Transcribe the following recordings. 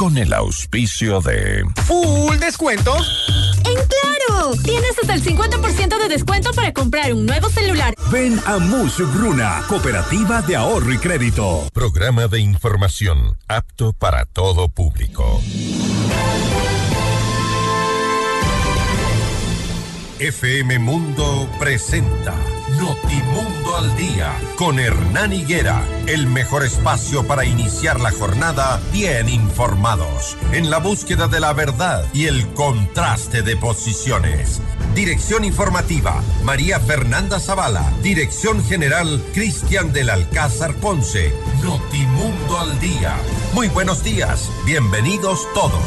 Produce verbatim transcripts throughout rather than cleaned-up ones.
con el auspicio de... ¡Full descuento! ¡En Claro! Tienes hasta el cincuenta por ciento de descuento para comprar un nuevo celular. Ven a Musugruna, Cooperativa de Ahorro y Crédito. Programa de información apto para todo público. F M Mundo presenta Notimundo al Día con Hernán Higuera, el mejor espacio para iniciar la jornada bien informados, en la búsqueda de la verdad y el contraste de posiciones. Dirección informativa, María Fernanda Zavala. Dirección general, Cristian del Alcázar Ponce. Notimundo al Día. Muy buenos días, bienvenidos todos.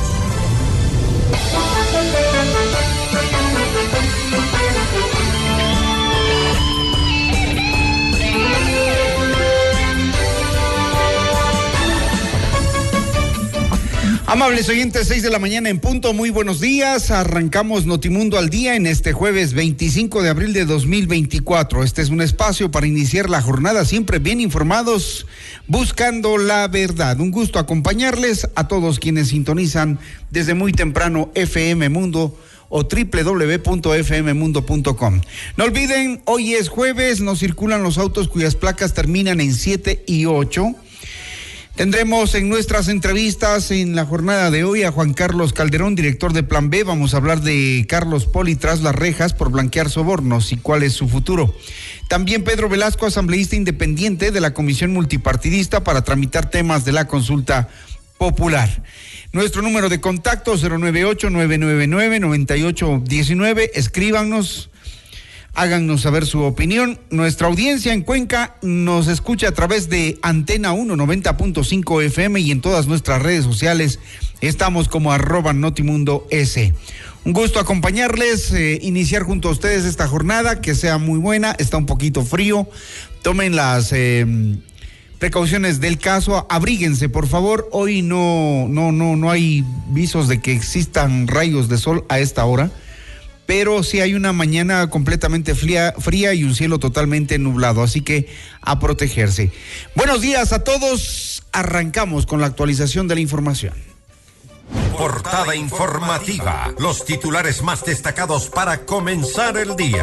Amables oyentes, seis de la mañana en punto, muy buenos días. Arrancamos Notimundo al Día en este jueves veinticinco de abril de dos mil veinticuatro. Este es un espacio para iniciar la jornada siempre bien informados, buscando la verdad. Un gusto acompañarles a todos quienes sintonizan desde muy temprano F M Mundo o doble u doble u doble u punto f m mundo punto com. No olviden, hoy es jueves, no circulan los autos cuyas placas terminan en siete y ocho. Tendremos en nuestras entrevistas en la jornada de hoy a Juan Carlos Calderón, director de Plan B. Vamos a hablar de Carlos Poli tras las rejas por blanquear sobornos y cuál es su futuro. También Pedro Velasco, asambleísta independiente de la Comisión Multipartidista para tramitar temas de la consulta popular. Nuestro número de contacto cero nueve ocho, nueve nueve nueve, nueve ocho uno nueve. Escríbanos. Háganos saber su opinión. Nuestra audiencia en Cuenca nos escucha a través de Antena uno noventa punto cinco F M y en todas nuestras redes sociales estamos como arroba Notimundo S. Un gusto acompañarles, eh, iniciar junto a ustedes esta jornada, que sea muy buena. Está un poquito frío. Tomen las eh, precauciones del caso. Abríguense, por favor. Hoy no, no, no, no hay visos de que existan rayos de sol a esta hora, pero sí hay una mañana completamente fría, fría y un cielo totalmente nublado, así que a protegerse. Buenos días a todos, arrancamos con la actualización de la información. Portada informativa, los titulares más destacados para comenzar el día.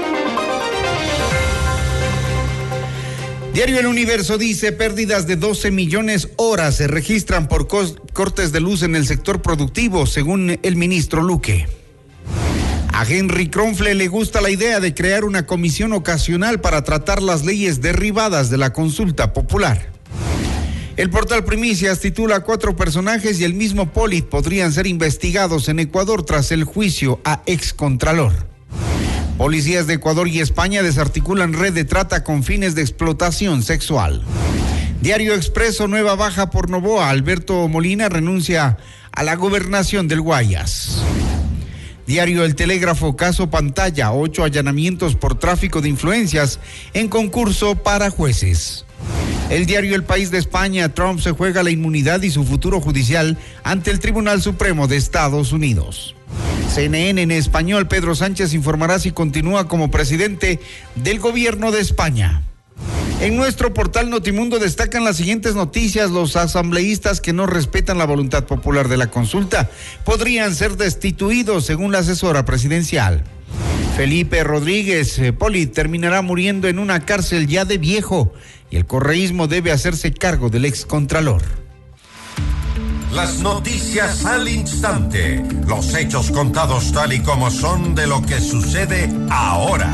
Diario El Universo dice, pérdidas de doce millones horas se registran por cortes de luz en el sector productivo, según el ministro Luque. A Henry Kronfle le gusta la idea de crear una comisión ocasional para tratar las leyes derribadas de la consulta popular. El portal Primicias titula cuatro personajes y el mismo Polit podrían ser investigados en Ecuador tras el juicio a excontralor. Policías de Ecuador y España desarticulan red de trata con fines de explotación sexual. Diario Expreso, nueva baja por Novoa. Alberto Molina renuncia a la gobernación del Guayas. Diario El Telégrafo, caso Pantalla, ocho allanamientos por tráfico de influencias en concurso para jueces. El diario El País de España, Trump se juega la inmunidad y su futuro judicial ante el Tribunal Supremo de Estados Unidos. C N N en español, Pedro Sánchez informará si continúa como presidente del gobierno de España. En nuestro portal Notimundo destacan las siguientes noticias. Los asambleístas que no respetan la voluntad popular de la consulta podrían ser destituidos, según la asesora presidencial. Felipe Rodríguez eh, Poli terminará muriendo en una cárcel ya de viejo y el correísmo debe hacerse cargo del excontralor. Las noticias al instante, los hechos contados tal y como son de lo que sucede ahora.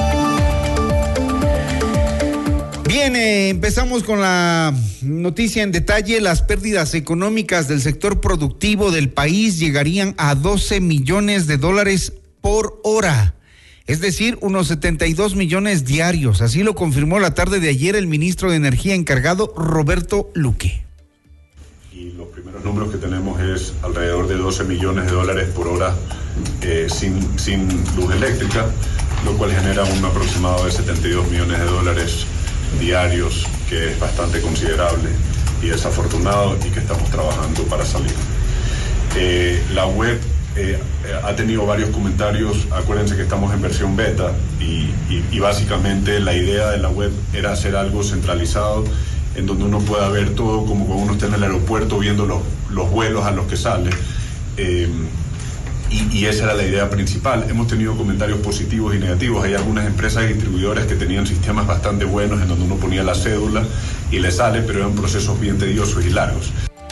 Bien, eh, empezamos con la noticia en detalle. Las pérdidas económicas del sector productivo del país llegarían a doce millones de dólares por hora, es decir, unos setenta y dos millones diarios. Así lo confirmó la tarde de ayer el ministro de Energía encargado, Roberto Luque. Y los primeros números que tenemos es alrededor de doce millones de dólares por hora eh, sin, sin luz eléctrica, lo cual genera un aproximado de setenta y dos millones de dólares diarios, que es bastante considerable y desafortunado y que estamos trabajando para salir. Eh, la web eh, ha tenido varios comentarios. Acuérdense que estamos en versión beta y, y, y básicamente la idea de la web era hacer algo centralizado en donde uno pueda ver todo como cuando uno está en el aeropuerto viendo los, los vuelos a los que sale. Eh, y, y esa era la idea principal. Hemos tenido comentarios positivos y negativos. Hay algunas empresas distribuidoras que tenían sistemas bastante buenos en donde uno ponía la cédula y le sale, pero eran procesos bien tediosos y largos.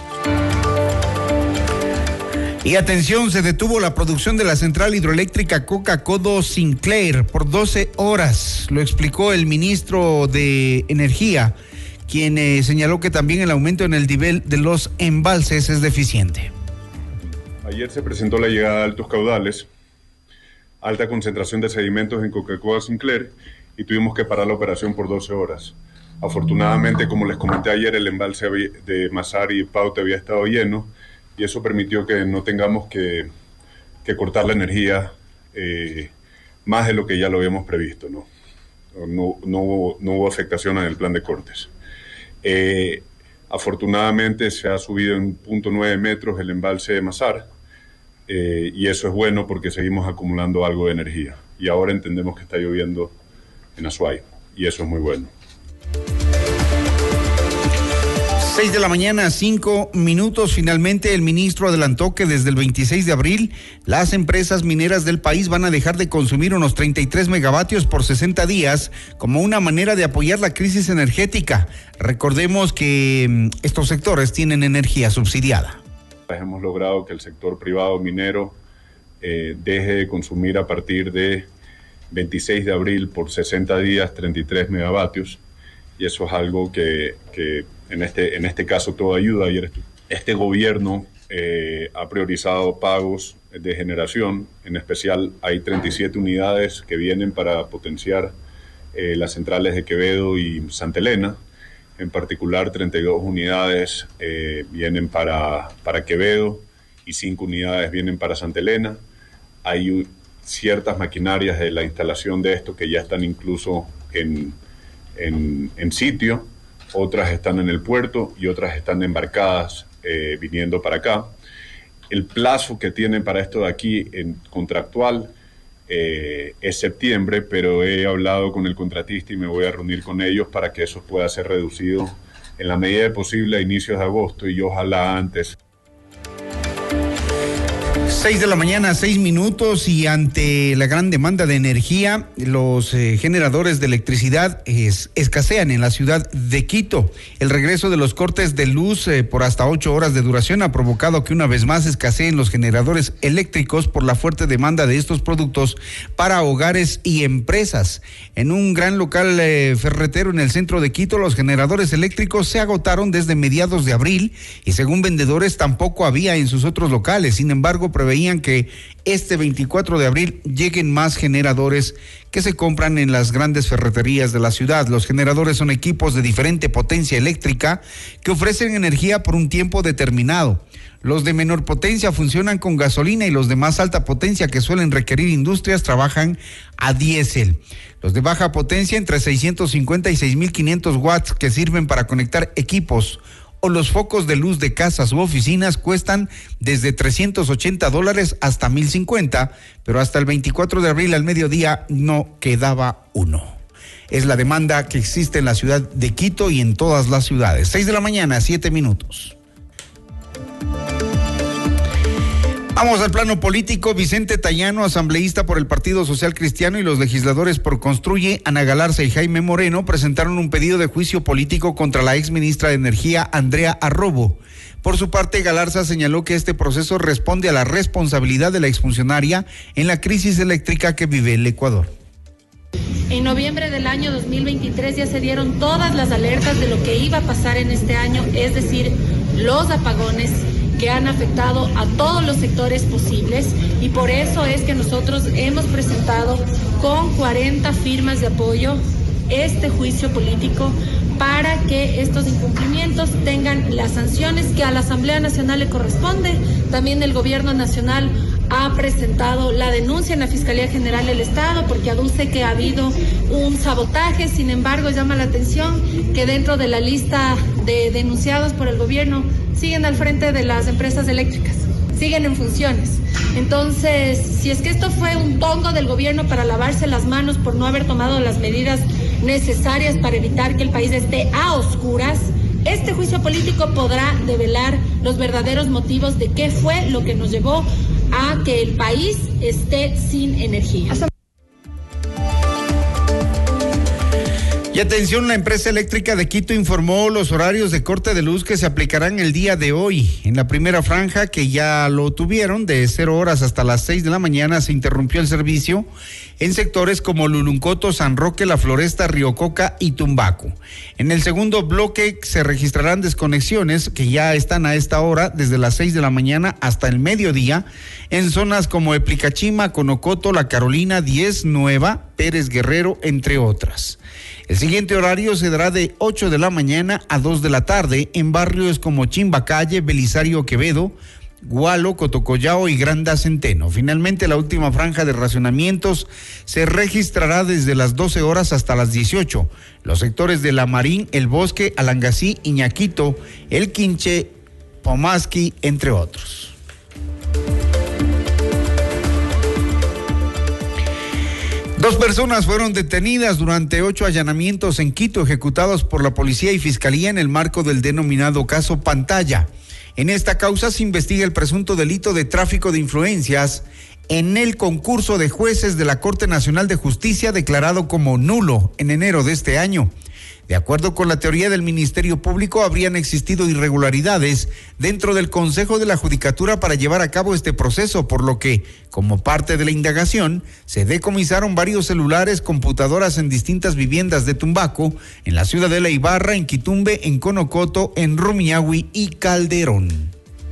Y atención, se detuvo la producción de la central hidroeléctrica Coca-Codo Sinclair por doce horas. Lo explicó el ministro de Energía, quien eh, señaló que también el aumento en el nivel de los embalses es deficiente. Ayer se presentó la llegada de altos caudales, alta concentración de sedimentos en Coca-Cola Sinclair y tuvimos que parar la operación por doce horas. Afortunadamente, como les comenté ayer, el embalse de Mazar y Paute había estado lleno y eso permitió que no tengamos que, que cortar la energía eh, más de lo que ya lo habíamos previsto, ¿no? No, no, hubo, no hubo afectación en el plan de cortes. Eh, afortunadamente se ha subido en punto nueve metros el embalse de Mazar eh, y eso es bueno porque seguimos acumulando algo de energía y ahora entendemos que está lloviendo en Azuay y eso es muy bueno. seis de la mañana, cinco minutos. Finalmente, el ministro adelantó que desde el veintiséis de abril, las empresas mineras del país van a dejar de consumir unos treinta y tres megavatios por sesenta días como una manera de apoyar la crisis energética. Recordemos que estos sectores tienen energía subsidiada. Hemos logrado que el sector privado minero eh, deje de consumir a partir de veintiséis de abril por sesenta días treinta y tres megavatios y eso es algo que... que En este, en este caso todo ayuda. Ayer este gobierno eh, ha priorizado pagos de generación, en especial hay treinta y siete unidades que vienen para potenciar eh, las centrales de Quevedo y Santa Elena, en particular treinta y dos unidades eh, vienen para, para Quevedo y cinco unidades vienen para Santa Elena. Hay ciertas maquinarias de la instalación de esto que ya están incluso en, en, en sitio. Otras están en el puerto y otras están embarcadas eh, viniendo para acá. El plazo que tienen para esto de aquí en contractual eh, es septiembre, pero he hablado con el contratista y me voy a reunir con ellos para que eso pueda ser reducido en la medida de posible a inicios de agosto y ojalá antes. Seis de la mañana, seis minutos, y ante la gran demanda de energía, los eh, generadores de electricidad es, escasean en la ciudad de Quito. El regreso de los cortes de luz eh, por hasta ocho horas de duración ha provocado que una vez más escaseen los generadores eléctricos por la fuerte demanda de estos productos para hogares y empresas. En un gran local eh, ferretero en el centro de Quito, los generadores eléctricos se agotaron desde mediados de abril y según vendedores tampoco había en sus otros locales. Sin embargo, preveían que este veinticuatro de abril lleguen más generadores que se compran en las grandes ferreterías de la ciudad. Los generadores son equipos de diferente potencia eléctrica que ofrecen energía por un tiempo determinado. Los de menor potencia funcionan con gasolina y los de más alta potencia, que suelen requerir industrias, trabajan a diésel. Los de baja potencia, entre seiscientos cincuenta y seis mil quinientos watts, que sirven para conectar equipos o los focos de luz de casas u oficinas, cuestan desde trescientos ochenta dólares hasta mil cincuenta, pero hasta el veinticuatro de abril al mediodía no quedaba uno. Es la demanda que existe en la ciudad de Quito y en todas las ciudades. Seis de la mañana, siete minutos. Vamos al plano político. Vicente Tayano, asambleísta por el Partido Social Cristiano, y los legisladores por Construye, Ana Galarza y Jaime Moreno, presentaron un pedido de juicio político contra la exministra de Energía, Andrea Arrobo. Por su parte, Galarza señaló que este proceso responde a la responsabilidad de la exfuncionaria en la crisis eléctrica que vive el Ecuador. En noviembre del año dos mil veintitrés ya se dieron todas las alertas de lo que iba a pasar en este año, es decir, los apagones que han afectado a todos los sectores posibles, y por eso es que nosotros hemos presentado con cuarenta firmas de apoyo este juicio político para que estos incumplimientos tengan las sanciones que a la Asamblea Nacional le corresponde. También el Gobierno Nacional ha presentado la denuncia en la Fiscalía General del Estado porque aduce que ha habido un sabotaje. Sin embargo, llama la atención que dentro de la lista de denunciados por el gobierno siguen al frente de las empresas eléctricas, siguen en funciones. Entonces, si es que esto fue un tongo del gobierno para lavarse las manos por no haber tomado las medidas necesarias para evitar que el país esté a oscuras, Este juicio político podrá develar los verdaderos motivos de qué fue lo que nos llevó a que el país esté sin energía. Y atención, la empresa eléctrica de Quito informó los horarios de corte de luz que se aplicarán el día de hoy. En la primera franja, que ya lo tuvieron, de cero horas hasta las seis de la mañana, se interrumpió el servicio en sectores como Luluncoto, San Roque, La Floresta, Río Coca y Tumbaco. En el segundo bloque se registrarán desconexiones que ya están a esta hora, desde las seis de la mañana hasta el mediodía, en zonas como Eplicachima, Conocoto, La Carolina, diez, Nueva, Pérez Guerrero, entre otras. El siguiente horario se dará de ocho de la mañana a dos de la tarde en barrios como Chimbacalle, Belisario Quevedo, Gualo, Cotocollao y Granda Centeno. Finalmente, la última franja de racionamientos se registrará desde las doce horas hasta las dieciocho. Los sectores de La Marín, El Bosque, Alangasí, Iñaquito, El Quinche, Pomasqui, entre otros. Dos personas fueron detenidas durante ocho allanamientos en Quito ejecutados por la policía y fiscalía en el marco del denominado caso Pantalla. En esta causa se investiga el presunto delito de tráfico de influencias en el concurso de jueces de la Corte Nacional de Justicia declarado como nulo en enero de este año. De acuerdo con la teoría del Ministerio Público, habrían existido irregularidades dentro del Consejo de la Judicatura para llevar a cabo este proceso, por lo que, como parte de la indagación, se decomisaron varios celulares, computadoras en distintas viviendas de Tumbaco, en la ciudad de La Ibarra, en Quitumbe, en Conocoto, en Rumiñahui y Calderón.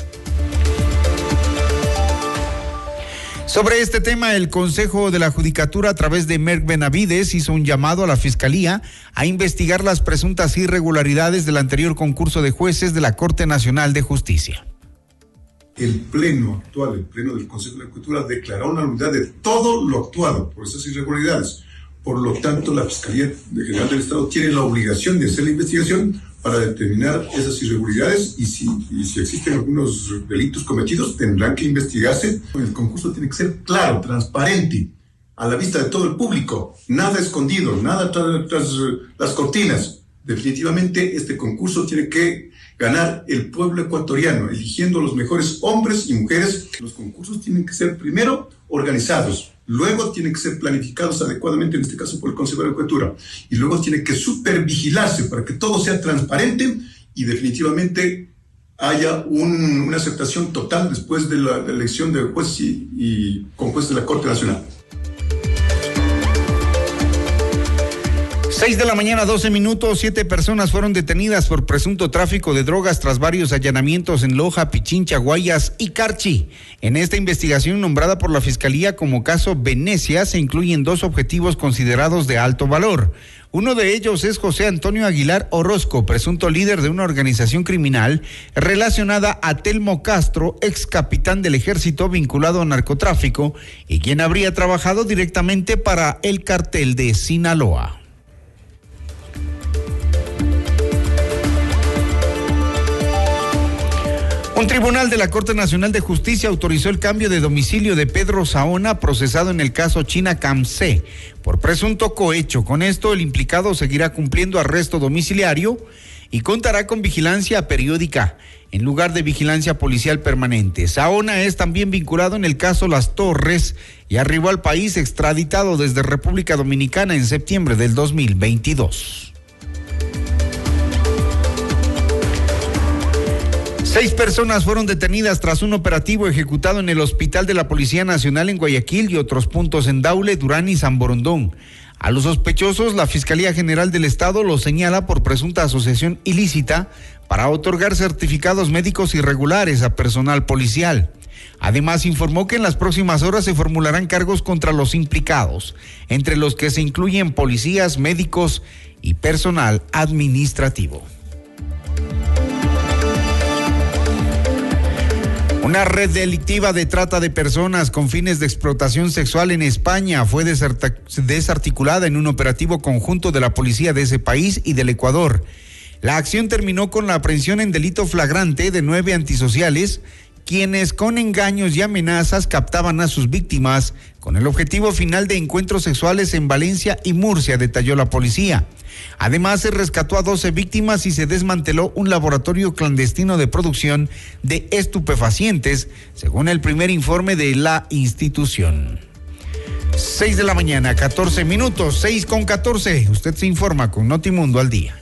Sobre este tema, el Consejo de la Judicatura, a través de Merck Benavides, hizo un llamado a la Fiscalía a investigar las presuntas irregularidades del anterior concurso de jueces de la Corte Nacional de Justicia. El pleno actual, el pleno del Consejo de la Judicatura, declaró una nulidad de todo lo actuado por esas irregularidades. Por lo tanto, la Fiscalía General del Estado tiene la obligación de hacer la investigación para determinar esas irregularidades y si, y si existen algunos delitos cometidos, tendrán que investigarse. El concurso tiene que ser claro, transparente, a la vista de todo el público, nada escondido, nada tras, tras las cortinas. Definitivamente este concurso tiene que ganar el pueblo ecuatoriano, eligiendo los mejores hombres y mujeres. Los concursos tienen que ser primero organizados, luego tienen que ser planificados adecuadamente, en este caso por el Consejo de la Judicatura, y luego tiene que supervigilarse para que todo sea transparente y definitivamente haya un, una aceptación total después de la, la elección de jueces y, y con jueces de la Corte Nacional. Seis de la mañana, doce minutos, siete personas fueron detenidas por presunto tráfico de drogas tras varios allanamientos en Loja, Pichincha, Guayas y Carchi. En esta investigación nombrada por la Fiscalía como caso Venecia se incluyen dos objetivos considerados de alto valor. Uno de ellos es José Antonio Aguilar Orozco, presunto líder de una organización criminal relacionada a Telmo Castro, ex capitán del ejército vinculado a narcotráfico y quien habría trabajado directamente para el cartel de Sinaloa. Un tribunal de la Corte Nacional de Justicia autorizó el cambio de domicilio de Pedro Saona, procesado en el caso China Camcé, por presunto cohecho. Con esto, el implicado seguirá cumpliendo arresto domiciliario y contará con vigilancia periódica, en lugar de vigilancia policial permanente. Saona es también vinculado en el caso Las Torres y arribó al país extraditado desde República Dominicana en septiembre del dos mil veintidós. Seis personas fueron detenidas tras un operativo ejecutado en el Hospital de la Policía Nacional en Guayaquil y otros puntos en Daule, Durán y San Borondón. A los sospechosos, la Fiscalía General del Estado los señala por presunta asociación ilícita para otorgar certificados médicos irregulares a personal policial. Además, informó que en las próximas horas se formularán cargos contra los implicados, entre los que se incluyen policías, médicos y personal administrativo. Una red delictiva de trata de personas con fines de explotación sexual en España fue desarticulada en un operativo conjunto de la policía de ese país y del Ecuador. La acción terminó con la aprehensión en delito flagrante de nueve antisociales quienes con engaños y amenazas captaban a sus víctimas con el objetivo final de encuentros sexuales en Valencia y Murcia, detalló la policía. Además, se rescató a doce víctimas y se desmanteló un laboratorio clandestino de producción de estupefacientes, según el primer informe de la institución. seis de la mañana, catorce minutos, seis con catorce. Usted se informa con Notimundo al día.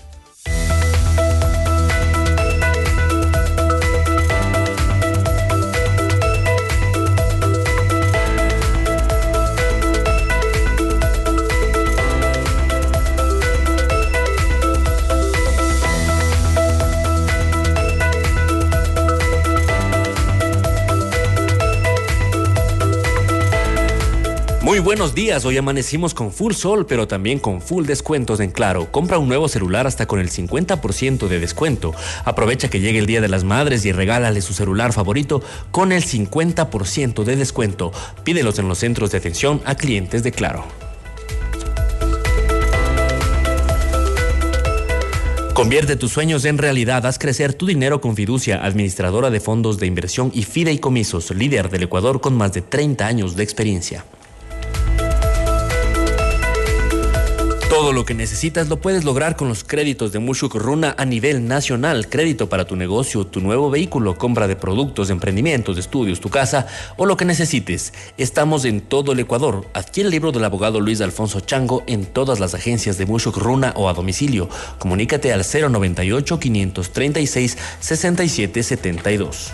Muy buenos días, hoy amanecimos con full sol, pero también con full descuentos en Claro. Compra un nuevo celular hasta con el cincuenta por ciento de descuento. Aprovecha que llegue el Día de las Madres y regálale su celular favorito con el cincuenta por ciento de descuento. Pídelos en los centros de atención a clientes de Claro. Convierte tus sueños en realidad, haz crecer tu dinero con Fiducia, administradora de fondos de inversión y fideicomisos, líder del Ecuador con más de treinta años de experiencia. Todo lo que necesitas lo puedes lograr con los créditos de Mushuk Runa a nivel nacional. Crédito para tu negocio, tu nuevo vehículo, compra de productos, emprendimientos, estudios, tu casa o lo que necesites. Estamos en todo el Ecuador. Adquiere el libro del abogado Luis Alfonso Chango en todas las agencias de Mushuk Runa o a domicilio. Comunícate al cero noventa y ocho, quinientos treinta y seis, sesenta y siete setenta y dos.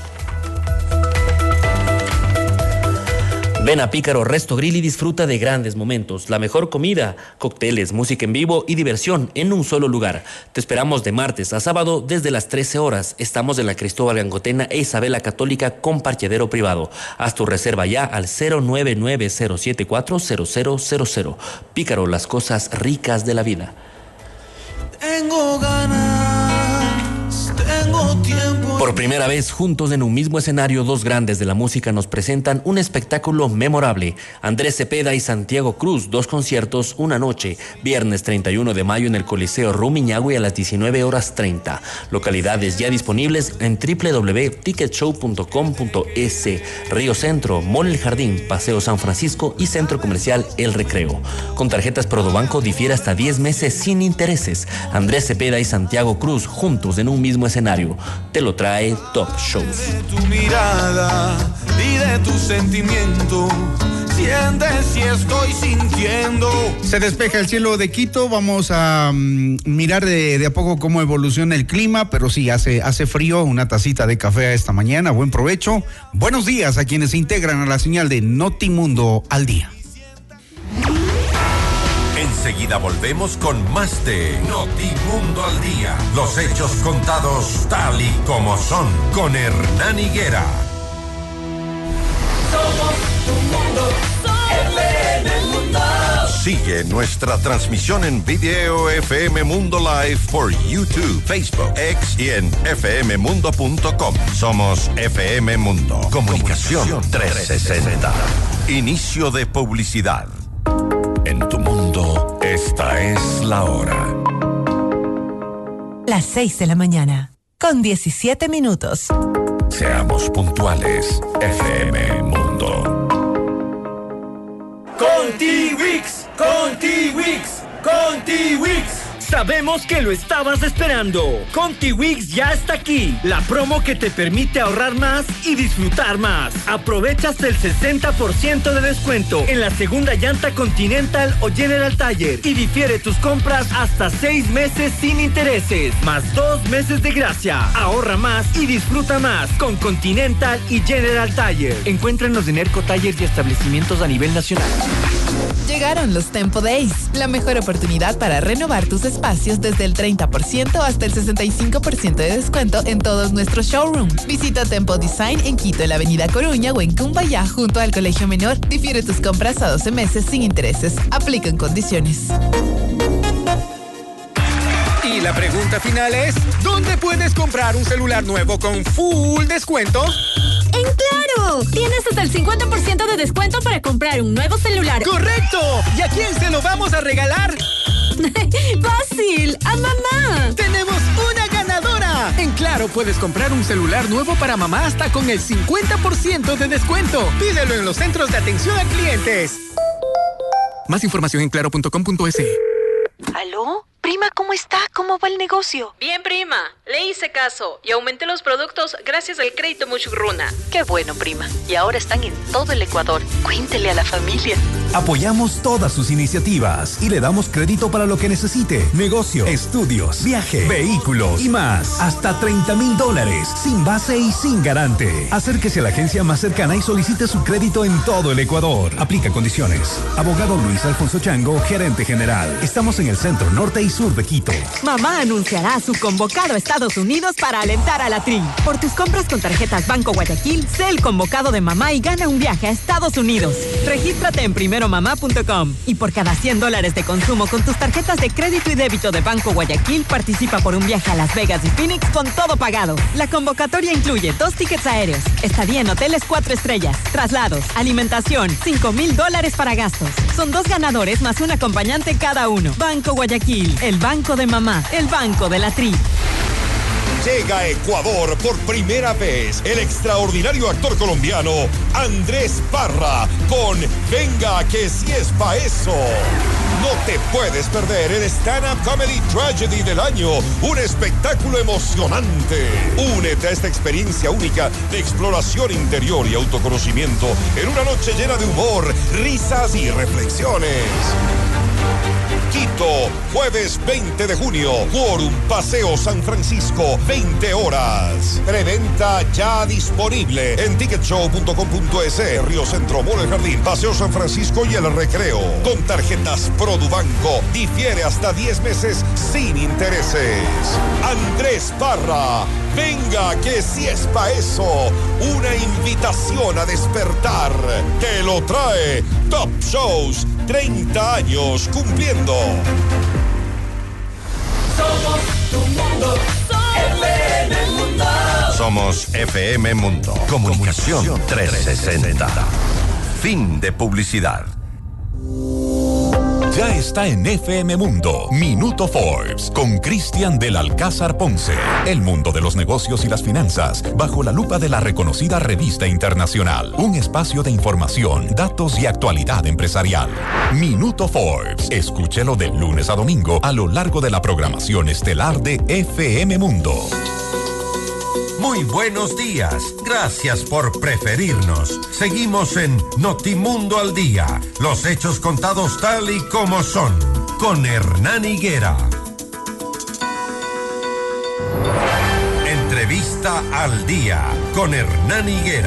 Ven a Pícaro Resto Grill y disfruta de grandes momentos, la mejor comida, cócteles, música en vivo y diversión en un solo lugar. Te esperamos de martes a sábado desde las trece horas. Estamos en la Cristóbal Gangotena e Isabela Católica con parqueadero privado. Haz tu reserva ya al cero nueve nueve cero siete cuatro cero cero cero cero. Pícaro, las cosas ricas de la vida. Tengo ganas, tengo tiempo. Por primera vez, juntos en un mismo escenario, dos grandes de la música nos presentan un espectáculo memorable. Andrés Cepeda y Santiago Cruz, dos conciertos, una noche. Viernes treinta y uno de mayo en el Coliseo Rumiñahui a las diecinueve horas treinta. Localidades ya disponibles en doble u doble u doble u punto ticket show punto com punto es. Río Centro, Mall El Jardín, Paseo San Francisco y Centro Comercial El Recreo. Con tarjetas Prodobanco difiere hasta diez meses sin intereses. Andrés Cepeda y Santiago Cruz, juntos en un mismo escenario. Te lo trae Top Shows. De tu mirada y de tu sentimiento, siente si estoy sintiendo. Se despeja el cielo de Quito, vamos a um, mirar de, de a poco cómo evoluciona el clima, pero sí, hace, hace frío, una tacita de café esta mañana, buen provecho. Buenos días a quienes se integran a la señal de Notimundo al día. Enseguida volvemos con más de Notimundo al día. Los hechos contados tal y como son con Hernán Higuera. Somos tu mundo, F M Mundo. Sigue nuestra transmisión en video F M Mundo Live por YouTube, Facebook, X y en f m mundo punto com. Somos F M Mundo. Comunicación trescientos sesenta. Inicio de publicidad. En tu mundo, esta es la hora. Las seis de la mañana, con diecisiete minutos. Seamos puntuales, F M Mundo. Contiwix, Contiwix, Contiwix. Sabemos que lo estabas esperando. Contiwix ya está aquí. La promo que te permite ahorrar más y disfrutar más. Aprovecha hasta el sesenta por ciento de descuento en la segunda llanta Continental o General Tire y difiere tus compras hasta seis meses sin intereses, más dos meses de gracia. Ahorra más y disfruta más con Continental y General Tire. Encuéntranos en Erco Tires y establecimientos a nivel nacional. Llegaron los Tempo Days, la mejor oportunidad para renovar tus espacios desde el treinta por ciento hasta el sesenta y cinco por ciento de descuento en todos nuestros showrooms. Visita Tempo Design en Quito, en la avenida Coruña o en Cumbayá junto al Colegio Menor. Difiere tus compras a doce meses sin intereses. Aplican condiciones. Y la pregunta final es, ¿dónde puedes comprar un celular nuevo con full descuento? ¡En Claro! Tienes hasta el cincuenta por ciento de descuento para comprar un nuevo celular. ¡Correcto! ¿Y a quién se lo vamos a regalar? ¡Fácil! ¡A mamá! ¡Tenemos una ganadora! mamá. En Claro puedes comprar un celular nuevo para mamá hasta con el cincuenta por ciento de descuento. Pídelo en los centros de atención a clientes. Más información en claro punto com punto es. ¿Aló? Prima, ¿cómo está? ¿Cómo va el negocio? Bien, prima. Le hice caso y aumenté los productos gracias al crédito Muchugruna. Qué bueno, prima. Y ahora están en todo el Ecuador. Cuéntele a la familia. Apoyamos todas sus iniciativas y le damos crédito para lo que necesite. Negocio, estudios, viaje, vehículos y más. Hasta treinta mil dólares, sin base y sin garante. Acérquese a la agencia más cercana y solicite su crédito en todo el Ecuador. Aplica condiciones. Abogado Luis Alfonso Chango, gerente general. Estamos en el centro norte y sur de Quito. Mamá anunciará a su convocado a Estados Unidos para alentar a la Tri. Por tus compras con tarjetas Banco Guayaquil, sé el convocado de mamá y gana un viaje a Estados Unidos. Regístrate en primero mamá punto com y por cada cien dólares de consumo con tus tarjetas de crédito y débito de Banco Guayaquil, participa por un viaje a Las Vegas y Phoenix con todo pagado. La convocatoria incluye dos tickets aéreos, estadía en hoteles cuatro estrellas, traslados, alimentación, cinco mil dólares para gastos. Son dos ganadores más un acompañante cada uno. Banco Guayaquil, el banco de mamá, el banco de la Tri. Llega a Ecuador por primera vez el extraordinario actor colombiano Andrés Parra con Venga que si es pa' eso. No te puedes perder el Stand Up Comedy Tragedy del año, un espectáculo emocionante. Únete a esta experiencia única de exploración interior y autoconocimiento en una noche llena de humor, risas y reflexiones. Quito, jueves veinte de junio, Quórum Paseo San Francisco, veinte horas. Preventa ya disponible en ticket show punto com punto es, Río Centro, Mall El Jardín, Paseo San Francisco y El Recreo. Con tarjetas Produbanco, difiere hasta diez meses sin intereses. Andrés Parra, venga que si es pa' eso. Una invitación a despertar. Te lo trae Top Shows, treinta años cumpliendo. Somos tu mundo, F M Mundo. Somos F M Mundo. Comunicación trescientos sesenta. Fin de publicidad. Ya está en F M Mundo, Minuto Forbes, con Cristian del Alcázar Ponce. El mundo de los negocios y las finanzas, bajo la lupa de la reconocida revista internacional. Un espacio de información, datos y actualidad empresarial. Minuto Forbes, escúchelo de lunes a domingo a lo largo de la programación estelar de F M Mundo. Muy buenos días. Gracias por preferirnos. Seguimos en Notimundo al Día. Los hechos contados tal y como son. Con Hernán Higuera. Entrevista al Día. Con Hernán Higuera.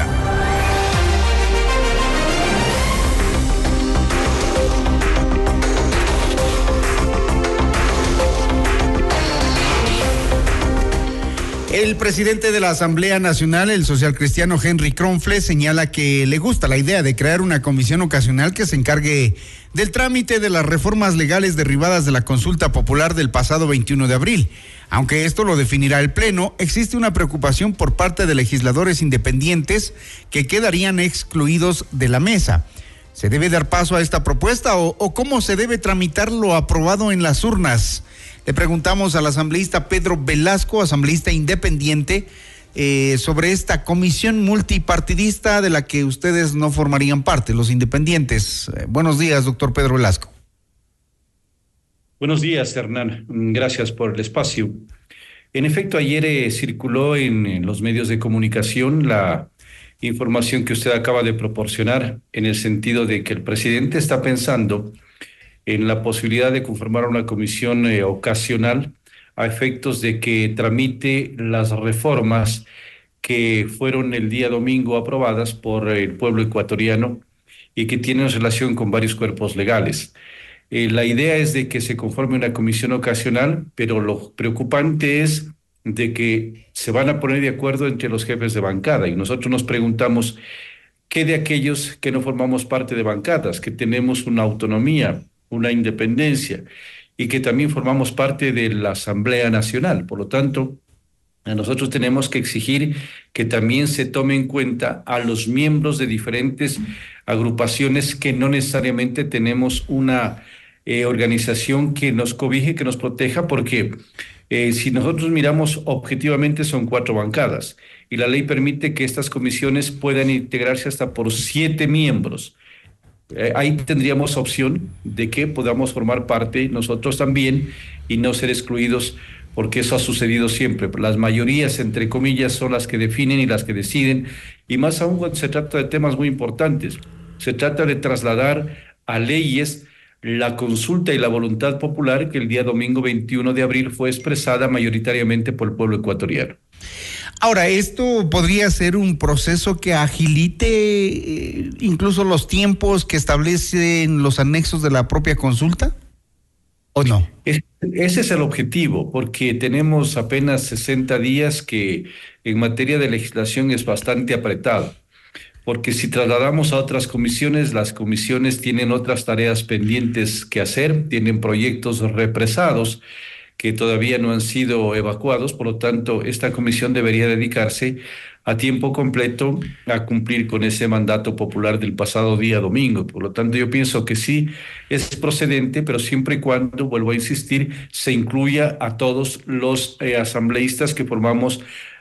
El presidente de la Asamblea Nacional, el socialcristiano Henry Kronfle, señala que le gusta la idea de crear una comisión ocasional que se encargue del trámite de las reformas legales derivadas de la consulta popular del pasado veintiuno de abril. Aunque esto lo definirá el Pleno, existe una preocupación por parte de legisladores independientes que quedarían excluidos de la mesa. ¿Se debe dar paso a esta propuesta o, o cómo se debe tramitar lo aprobado en las urnas? Le preguntamos al asambleísta Pedro Velasco, asambleísta independiente, eh, sobre esta comisión multipartidista de la que ustedes no formarían parte, los independientes. Eh, buenos días, doctor Pedro Velasco. Buenos días, Hernán. Gracias por el espacio. En efecto, ayer eh, circuló en, en los medios de comunicación la información que usted acaba de proporcionar, en el sentido de que el presidente está pensando en la posibilidad de conformar una comisión eh, ocasional a efectos de que tramite las reformas que fueron el día domingo aprobadas por el pueblo ecuatoriano y que tienen relación con varios cuerpos legales. Eh, la idea es de que se conforme una comisión ocasional, pero lo preocupante es de que se van a poner de acuerdo entre los jefes de bancada, y nosotros nos preguntamos qué de aquellos que no formamos parte de bancadas, que tenemos una autonomía, una independencia y que también formamos parte de la Asamblea Nacional. Por lo tanto, nosotros tenemos que exigir que también se tome en cuenta a los miembros de diferentes agrupaciones que no necesariamente tenemos una eh, organización que nos cobije, que nos proteja, porque Eh, si nosotros miramos objetivamente son cuatro bancadas y la ley permite que estas comisiones puedan integrarse hasta por siete miembros. Eh, ahí tendríamos opción de que podamos formar parte nosotros también y no ser excluidos, porque eso ha sucedido siempre. Las mayorías, entre comillas, son las que definen y las que deciden, y más aún cuando se trata de temas muy importantes. Se trata de trasladar a leyes la consulta y la voluntad popular que el día domingo veintiuno de abril fue expresada mayoritariamente por el pueblo ecuatoriano. Ahora, ¿esto podría ser un proceso que agilite eh, incluso los tiempos que establecen los anexos de la propia consulta? ¿O no? Es, ese es el objetivo, porque tenemos apenas sesenta días, que en materia de legislación es bastante apretado. Porque si trasladamos a otras comisiones, las comisiones tienen otras tareas pendientes que hacer, tienen proyectos represados que todavía no han sido evacuados, por lo tanto, esta comisión debería dedicarse a tiempo completo a cumplir con ese mandato popular del pasado día domingo. Por lo tanto, yo pienso que sí es procedente, pero siempre y cuando, vuelvo a insistir, se incluya a todos los eh, asambleístas que formamos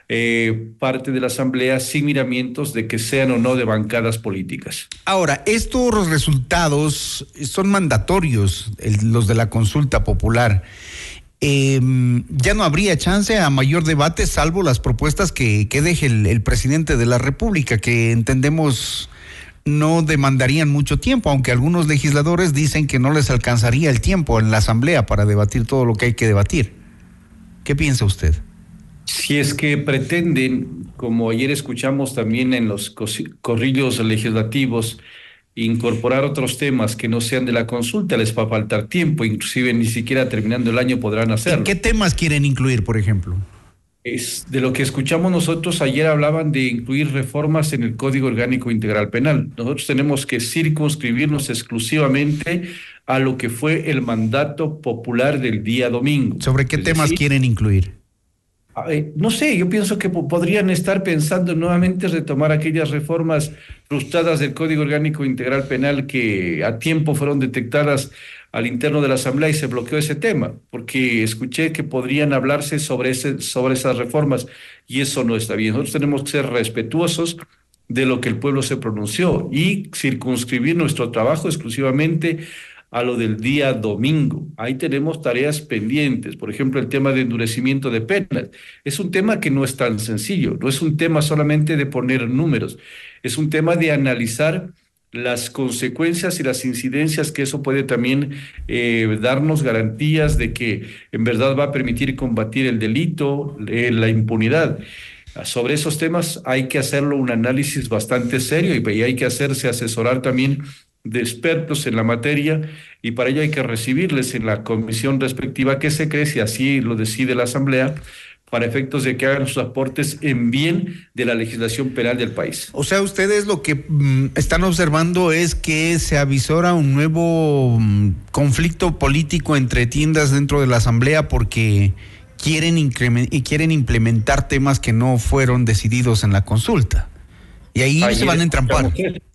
Eh, parte de la asamblea, sin miramientos de que sean o no de bancadas políticas. Ahora, estos resultados son mandatorios, el, los de la consulta popular. Eh, ya no habría chance a mayor debate, salvo las propuestas que, que deje el, el presidente de la República, que entendemos no demandarían mucho tiempo, aunque algunos legisladores dicen que no les alcanzaría el tiempo en la asamblea para debatir todo lo que hay que debatir. ¿Qué piensa usted? Si es que pretenden, como ayer escuchamos también en los corrillos legislativos, incorporar otros temas que no sean de la consulta, les va a faltar tiempo, inclusive ni siquiera terminando el año podrán hacerlo. ¿Qué temas quieren incluir, por ejemplo? Es de lo que escuchamos nosotros. Ayer hablaban de incluir reformas en el Código Orgánico Integral Penal. Nosotros tenemos que circunscribirnos exclusivamente a lo que fue el mandato popular del día domingo. ¿Sobre qué temas quieren incluir? Eh, no sé, yo pienso que po- podrían estar pensando nuevamente retomar aquellas reformas frustradas del Código Orgánico Integral Penal que a tiempo fueron detectadas al interno de la Asamblea y se bloqueó ese tema, porque escuché que podrían hablarse sobre, ese, sobre esas reformas y eso no está bien. Nosotros tenemos que ser respetuosos de lo que el pueblo se pronunció y circunscribir nuestro trabajo exclusivamente a lo del día domingo. Ahí tenemos tareas pendientes, por ejemplo, el tema de endurecimiento de penas. Es un tema que no es tan sencillo, no es un tema solamente de poner números, es un tema de analizar las consecuencias y las incidencias que eso puede también eh, darnos garantías de que en verdad va a permitir combatir el delito, eh, la impunidad. Sobre esos temas hay que hacerlo un análisis bastante serio y, y hay que hacerse asesorar también de expertos en la materia, y para ello hay que recibirles en la comisión respectiva que se cree, si así lo decide la Asamblea, para efectos de que hagan sus aportes en bien de la legislación penal del país. O sea, ustedes lo que mm, están observando es que se avisora un nuevo mm, conflicto político entre tiendas dentro de la Asamblea porque quieren, incremen- y quieren implementar temas que no fueron decididos en la consulta. Y ahí Ayer se van a entrampar.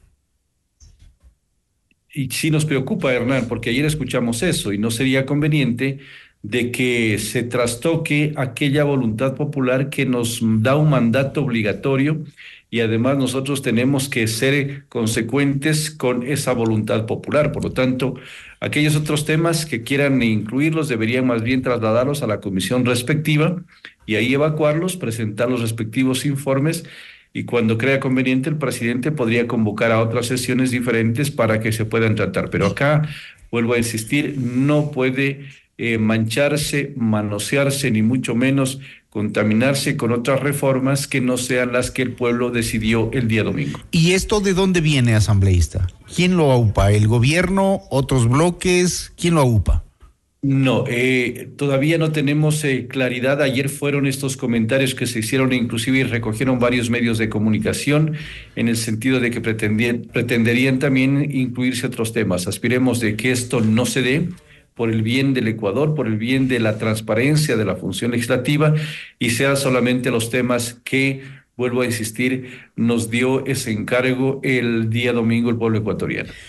Y sí nos preocupa, Hernán, porque ayer escuchamos eso y no sería conveniente de que se trastoque aquella voluntad popular que nos da un mandato obligatorio y además nosotros tenemos que ser consecuentes con esa voluntad popular. Por lo tanto, aquellos otros temas que quieran incluirlos deberían más bien trasladarlos a la comisión respectiva y ahí evacuarlos, presentar los respectivos informes, y cuando crea conveniente el presidente podría convocar a otras sesiones diferentes para que se puedan tratar. Pero acá, vuelvo a insistir, no puede eh, mancharse, manosearse, ni mucho menos contaminarse con otras reformas que no sean las que el pueblo decidió el día domingo. ¿Y esto de dónde viene, asambleísta? ¿Quién lo aupa? ¿El gobierno? ¿Otros bloques? ¿Quién lo aupa? No, eh, todavía no tenemos eh, claridad. Ayer fueron estos comentarios que se hicieron, inclusive y recogieron varios medios de comunicación en el sentido de que pretendían, pretenderían también incluirse otros temas. Aspiremos de que esto no se dé por el bien del Ecuador, por el bien de la transparencia de la función legislativa y sean solamente los temas que, vuelvo a insistir, nos dio ese encargo el día domingo el pueblo ecuatoriano.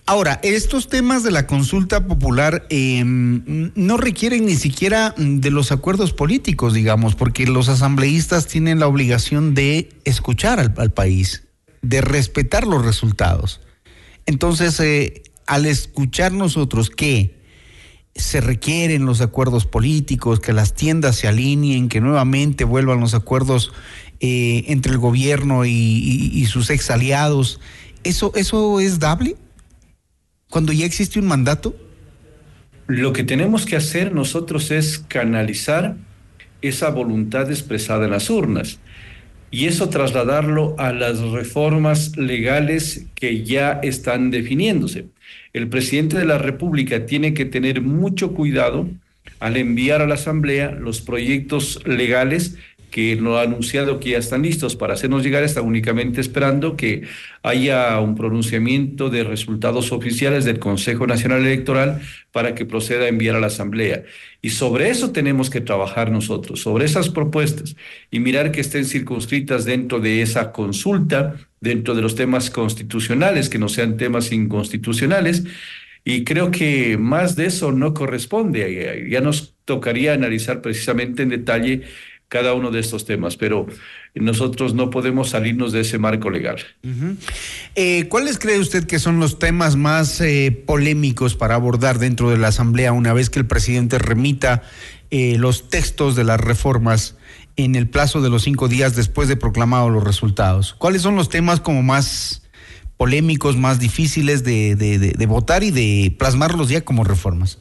Ahora, estos temas de la consulta popular eh, no requieren ni siquiera de los acuerdos políticos, digamos, porque los asambleístas tienen la obligación de escuchar al, al país, de respetar los resultados. Entonces, eh, al escuchar nosotros que se requieren los acuerdos políticos, que las tiendas se alineen, que nuevamente vuelvan los acuerdos eh, entre el gobierno y, y, y sus ex aliados, ¿eso, eso es dable? Cuando ya existe un mandato. Lo que tenemos que hacer nosotros es canalizar esa voluntad expresada en las urnas y eso trasladarlo a las reformas legales que ya están definiéndose. El presidente de la República tiene que tener mucho cuidado al enviar a la Asamblea los proyectos legales que lo ha anunciado que ya están listos para hacernos llegar, está únicamente esperando que haya un pronunciamiento de resultados oficiales del Consejo Nacional Electoral para que proceda a enviar a la Asamblea. Y sobre eso tenemos que trabajar nosotros, sobre esas propuestas, y mirar que estén circunscritas dentro de esa consulta, dentro de los temas constitucionales, que no sean temas inconstitucionales, y creo que más de eso no corresponde. Ya nos tocaría analizar precisamente en detalle cada uno de estos temas, pero nosotros no podemos salirnos de ese marco legal. Uh-huh. Eh, ¿Cuáles cree usted que son los temas más eh, polémicos para abordar dentro de la Asamblea una vez que el presidente remita eh, los textos de las reformas en el plazo de los cinco días después de proclamados los resultados? ¿Cuáles son los temas como más polémicos, más difíciles de, de, de, de votar y de plasmarlos ya como reformas?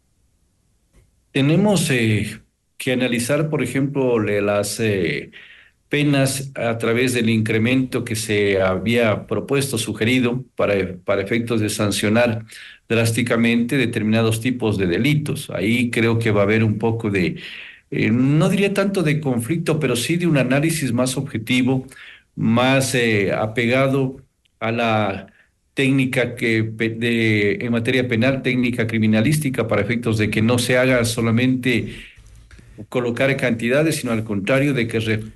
Tenemos eh, que analizar, por ejemplo, las eh, penas a través del incremento que se había propuesto, sugerido, para, para efectos de sancionar drásticamente determinados tipos de delitos. Ahí creo que va a haber un poco de, eh, no diría tanto de conflicto, pero sí de un análisis más objetivo, más eh, apegado a la técnica que de, en materia penal, técnica criminalística, para efectos de que no se haga solamente colocar cantidades, sino al contrario, de que re,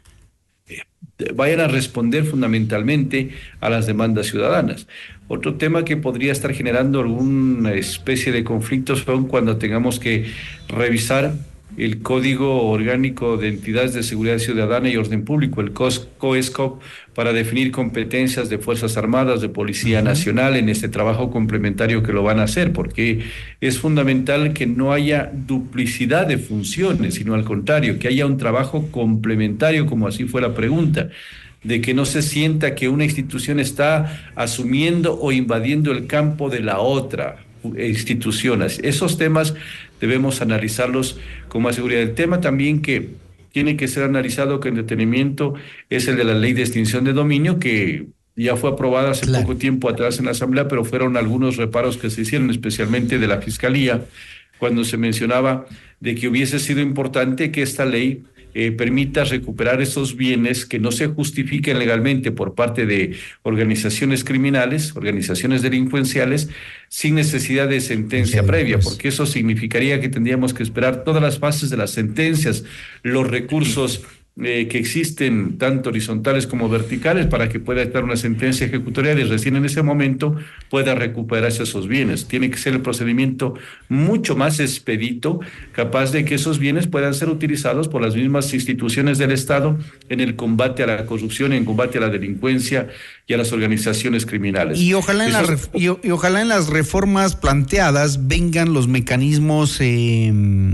vayan a responder fundamentalmente a las demandas ciudadanas. Otro tema que podría estar generando alguna especie de conflictos son cuando tengamos que revisar el Código Orgánico de Entidades de Seguridad Ciudadana y Orden Público, el COESCOP, para definir competencias de Fuerzas Armadas, de Policía uh-huh. Nacional en este trabajo complementario que lo van a hacer, porque es fundamental que no haya duplicidad de funciones, sino al contrario, que haya un trabajo complementario, como así fue la pregunta, de que no se sienta que una institución está asumiendo o invadiendo el campo de la otra institución. Esos temas debemos analizarlos con más seguridad. El tema también que tiene que ser analizado con detenimiento es el de la ley de extinción de dominio, que ya fue aprobada hace claro. poco tiempo atrás en la Asamblea, pero fueron algunos reparos que se hicieron, especialmente de la Fiscalía, cuando se mencionaba de que hubiese sido importante que esta ley Eh, permita recuperar esos bienes que no se justifiquen legalmente por parte de organizaciones criminales, organizaciones delincuenciales, sin necesidad de sentencia sí, previa, pues. Porque eso significaría que tendríamos que esperar todas las fases de las sentencias, los recursos eh, que existen, tanto horizontales como verticales, para que pueda estar una sentencia ejecutorial y recién en ese momento pueda recuperarse esos bienes. Tiene que ser el procedimiento mucho más expedito, capaz de que esos bienes puedan ser utilizados por las mismas instituciones del Estado en el combate a la corrupción, en combate a la delincuencia y a las organizaciones criminales. Y ojalá en, Eso... la, y, y ojalá en las reformas planteadas vengan los mecanismos eh,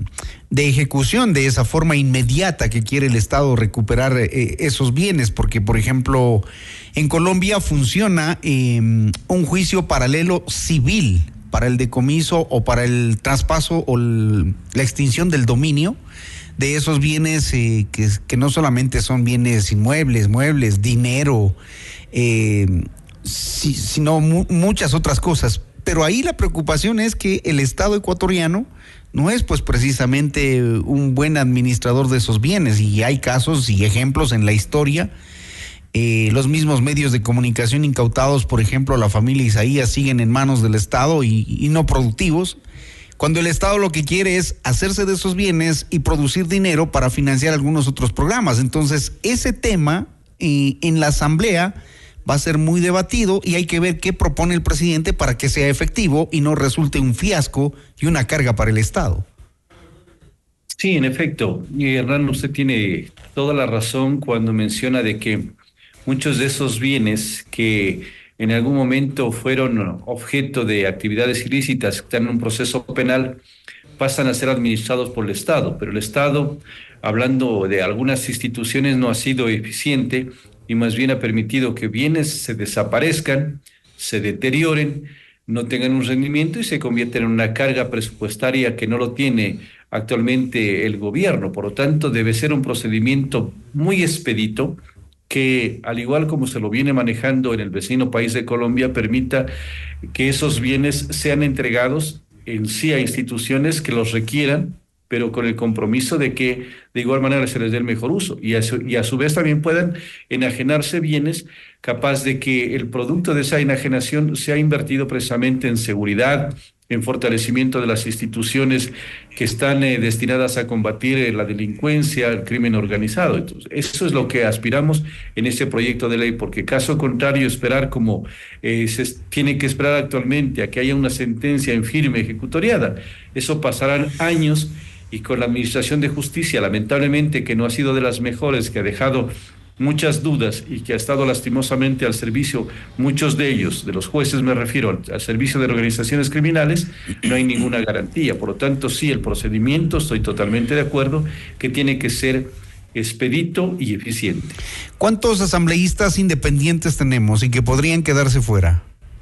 de ejecución de esa forma inmediata que quiere el Estado recuperar eh, esos bienes, porque por ejemplo en Colombia funciona eh, un juicio paralelo civil para el decomiso o para el traspaso o el, la extinción del dominio de esos bienes eh, que, que no solamente son bienes inmuebles, muebles, dinero, eh, si, sino mu- muchas otras cosas. Pero ahí la preocupación es que el Estado ecuatoriano no es pues precisamente un buen administrador de esos bienes, y hay casos y ejemplos en la historia. Eh, los mismos medios de comunicación incautados, por ejemplo, la familia Isaías, siguen en manos del Estado y, y no productivos, cuando el Estado lo que quiere es hacerse de esos bienes y producir dinero para financiar algunos otros programas. Entonces, ese tema eh, en la Asamblea va a ser muy debatido y hay que ver qué propone el presidente para que sea efectivo y no resulte un fiasco y una carga para el Estado. Sí, en efecto, y Hernán, usted tiene toda la razón cuando menciona de que muchos de esos bienes que en algún momento fueron objeto de actividades ilícitas que están en un proceso penal pasan a ser administrados por el Estado, pero el Estado, hablando de algunas instituciones, no ha sido eficiente y más bien ha permitido que bienes se desaparezcan, se deterioren, no tengan un rendimiento y se convierten en una carga presupuestaria que no lo tiene actualmente el gobierno. Por lo tanto, debe ser un procedimiento muy expedito que, al igual como se lo viene manejando en el vecino país de Colombia, permita que esos bienes sean entregados en sí a instituciones que los requieran, pero con el compromiso de que de igual manera se les dé el mejor uso y a su, y a su vez también puedan enajenarse bienes capaz de que el producto de esa enajenación sea invertido precisamente en seguridad, en fortalecimiento de las instituciones que están eh, destinadas a combatir eh, la delincuencia, el crimen organizado. Entonces, eso es lo que aspiramos en este proyecto de ley, porque caso contrario, esperar como eh, se tiene que esperar actualmente a que haya una sentencia en firme ejecutoriada, eso pasarán años y con la Administración de Justicia, lamentablemente, que no ha sido de las mejores, que ha dejado muchas dudas y que ha estado lastimosamente al servicio, muchos de ellos, de los jueces me refiero, al, al servicio de organizaciones criminales, no hay ninguna garantía. Por lo tanto, sí, el procedimiento, estoy totalmente de acuerdo, que tiene que ser expedito y eficiente. ¿Cuántos asambleístas independientes tenemos y que podrían quedarse fuera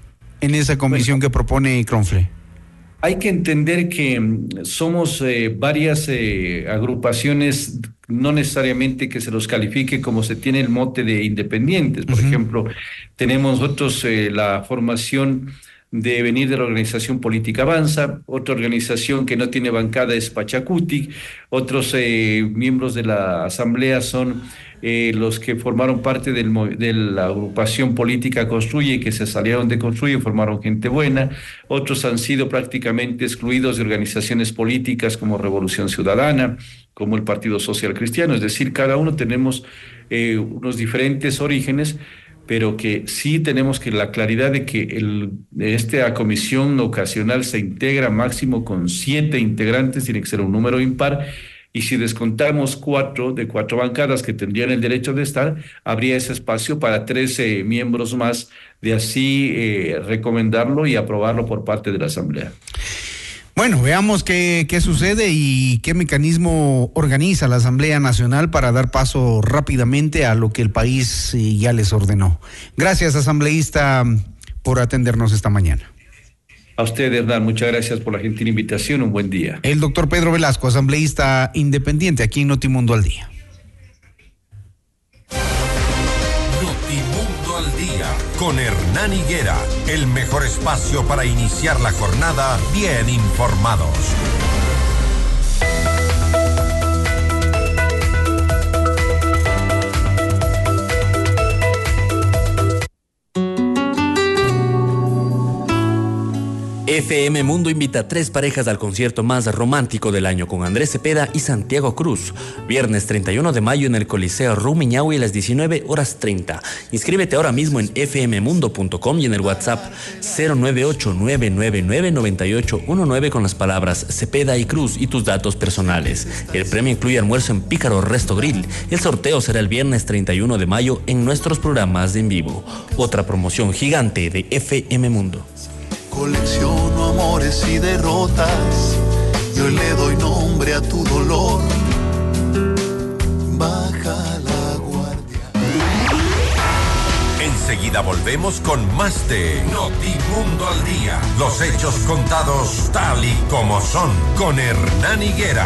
en esa comisión bueno, que propone Cronfle? Hay que entender que somos eh, varias eh, agrupaciones, no necesariamente que se los califique como se tiene el mote de independientes. Por uh-huh. ejemplo, tenemos nosotros eh, la formación de venir de la organización Política Avanza, otra organización que no tiene bancada es Pachacutic, otros eh, miembros de la asamblea son eh, los que formaron parte del, de la agrupación política Construye, que se salieron de Construye, formaron Gente Buena, otros han sido prácticamente excluidos de organizaciones políticas como Revolución Ciudadana, como el Partido Social Cristiano, es decir, cada uno tenemos eh, unos diferentes orígenes, pero que sí tenemos que la claridad de que el, esta comisión ocasional se integra máximo con siete integrantes, tiene que ser un número impar, y si descontamos cuatro de cuatro bancadas que tendrían el derecho de estar, habría ese espacio para trece miembros más, de así eh, recomendarlo y aprobarlo por parte de la Asamblea. Bueno, veamos qué, qué sucede y qué mecanismo organiza la Asamblea Nacional para dar paso rápidamente a lo que el país ya les ordenó. Gracias, asambleísta, por atendernos esta mañana. A usted, Hernán, muchas gracias por la gentil invitación. Un buen día. El doctor Pedro Velasco, asambleísta independiente aquí en Notimundo al Día. Notimundo al Día con Hernán Higuera, el mejor espacio para iniciar la jornada bien informados. F M Mundo invita a tres parejas al concierto más romántico del año con Andrés Cepeda y Santiago Cruz. Viernes treinta y uno de mayo en el Coliseo Rumiñahui a las diecinueve horas treinta. Inscríbete ahora mismo en f m mundo punto com y en el WhatsApp cero nueve ocho nueve nueve nueve nueve ocho uno nueve con las palabras Cepeda y Cruz y tus datos personales. El premio incluye almuerzo en Pícaro Resto Grill. El sorteo será el viernes treinta y uno de mayo en nuestros programas de en vivo. Otra promoción gigante de F M Mundo. Colecciono amores y derrotas, y hoy le doy nombre a tu dolor. Baja la guardia. Enseguida volvemos con más de Notimundo al Día. Los hechos contados tal y como son, con Hernán Higuera.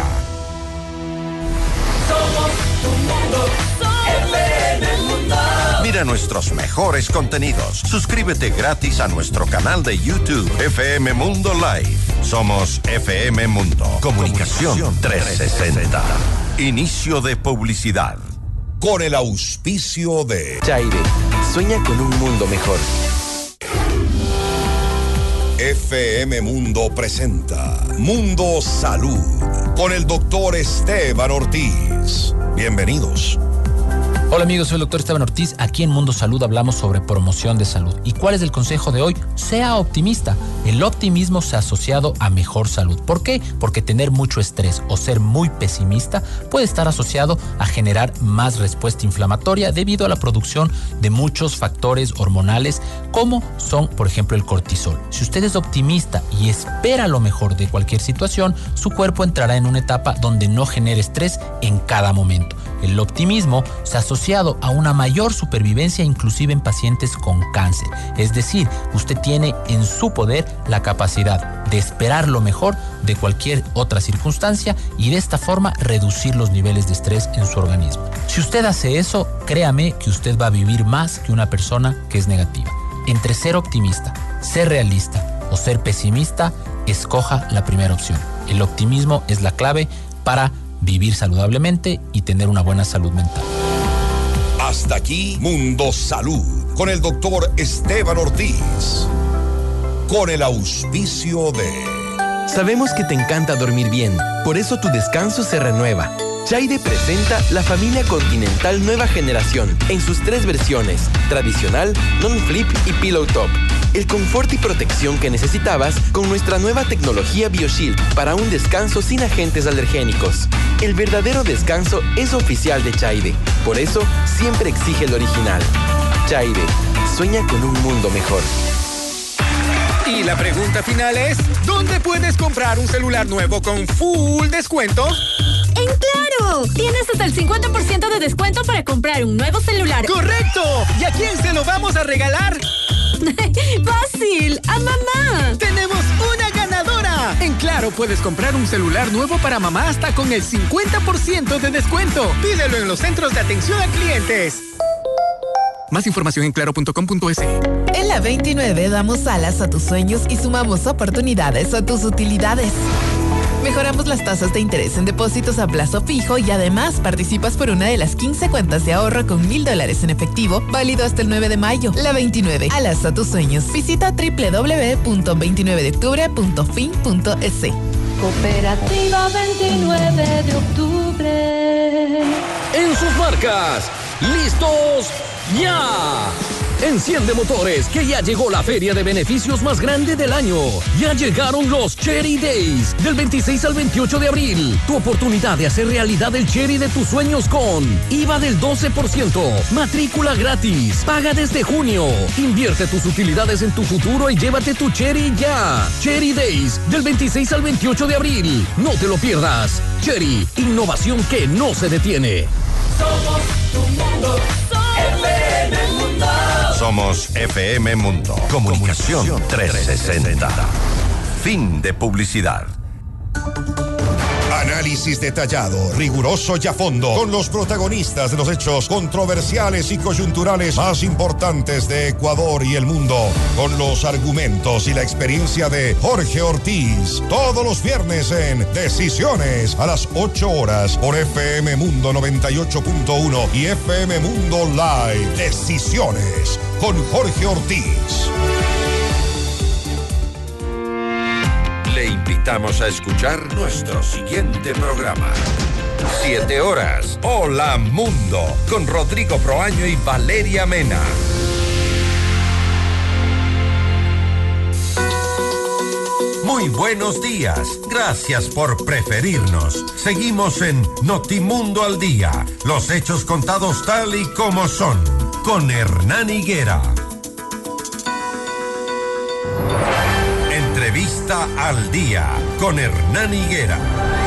Somos tu mundo, F M Mundo. Mira nuestros mejores contenidos. Suscríbete gratis a nuestro canal de YouTube, F M Mundo Live. Somos F M Mundo. Comunicación trescientos sesenta. Inicio de publicidad. Con el auspicio de Chaire, sueña con un mundo mejor. F M Mundo presenta Mundo Salud con el doctor Esteban Ortiz. Bienvenidos. Hola amigos, soy el doctor Esteban Ortiz. Aquí en Mundo Salud hablamos sobre promoción de salud. ¿Y cuál es el consejo de hoy? Sea optimista. El optimismo se ha asociado a mejor salud. ¿Por qué? Porque tener mucho estrés o ser muy pesimista puede estar asociado a generar más respuesta inflamatoria debido a la producción de muchos factores hormonales como son, por ejemplo, el cortisol. Si usted es optimista y espera lo mejor de cualquier situación, su cuerpo entrará en una etapa donde no genere estrés en cada momento. El optimismo se ha asociado a una mayor supervivencia inclusive en pacientes con cáncer. Es decir, usted tiene en su poder la capacidad de esperar lo mejor de cualquier otra circunstancia y de esta forma reducir los niveles de estrés en su organismo. Si usted hace eso, créame que usted va a vivir más que una persona que es negativa. Entre ser optimista, ser realista o ser pesimista, escoja la primera opción. El optimismo es la clave para vivir saludablemente y tener una buena salud mental. Hasta aquí Mundo Salud con el doctor Esteban Ortiz. Con el auspicio de... Sabemos que te encanta dormir bien, por eso tu descanso se renueva. Chaide presenta la familia Continental Nueva Generación en sus tres versiones, tradicional, non-flip y pillow top. El confort y protección que necesitabas con nuestra nueva tecnología BioShield para un descanso sin agentes alergénicos. El verdadero descanso es oficial de Chaide, por eso siempre exige el original. Chaide, sueña con un mundo mejor. Y la pregunta final es, ¿dónde puedes comprar un celular nuevo con full descuento? ¡En Claro! Tienes hasta el cincuenta por ciento de descuento para comprar un nuevo celular. ¡Correcto! ¿Y a quién se lo vamos a regalar? ¡Fácil! ¡A mamá! ¡Tenemos una ganadora! En Claro puedes comprar un celular nuevo para mamá hasta con el cincuenta por ciento de descuento. Pídelo en los centros de atención a clientes. Más información en claro punto com punto es. En la veintinueve damos alas a tus sueños y sumamos oportunidades a tus utilidades. Mejoramos las tasas de interés en depósitos a plazo fijo y además participas por una de las quince cuentas de ahorro con mil dólares en efectivo, válido hasta el nueve de mayo. La veintinueve, alas a tus sueños. Visita doble u doble u doble u punto veintinueve de octubre punto fin punto es. Cooperativa veintinueve de octubre. En sus marcas, listos, ya. Enciende motores, que ya llegó la feria de beneficios más grande del año. Ya llegaron los Cherry Days, del veintiséis al veintiocho de abril. Tu oportunidad de hacer realidad el Cherry de tus sueños con I V A del doce por ciento, matrícula gratis, paga desde junio. Invierte tus utilidades en tu futuro y llévate tu Cherry ya. Cherry Days, del veintiséis al veintiocho de abril. No te lo pierdas. Cherry, innovación que no se detiene. Somos tu mundo, F M Mundo. Somos F M Mundo. Comunicación trescientos sesenta. Fin de publicidad. Análisis detallado, riguroso y a fondo, con los protagonistas de los hechos controversiales y coyunturales más importantes de Ecuador y el mundo, con los argumentos y la experiencia de Jorge Ortiz, todos los viernes en Decisiones a las ocho horas por F M Mundo noventa y ocho punto uno y F M Mundo Live. Decisiones con Jorge Ortiz. Le invitamos a escuchar nuestro siguiente programa. Siete horas. Hola Mundo. Con Rodrigo Proaño y Valeria Mena. Muy buenos días. Gracias por preferirnos. Seguimos en Notimundo al Día. Los hechos contados tal y como son. Con Hernán Higuera. Entrevista al Día con Hernán Higuera.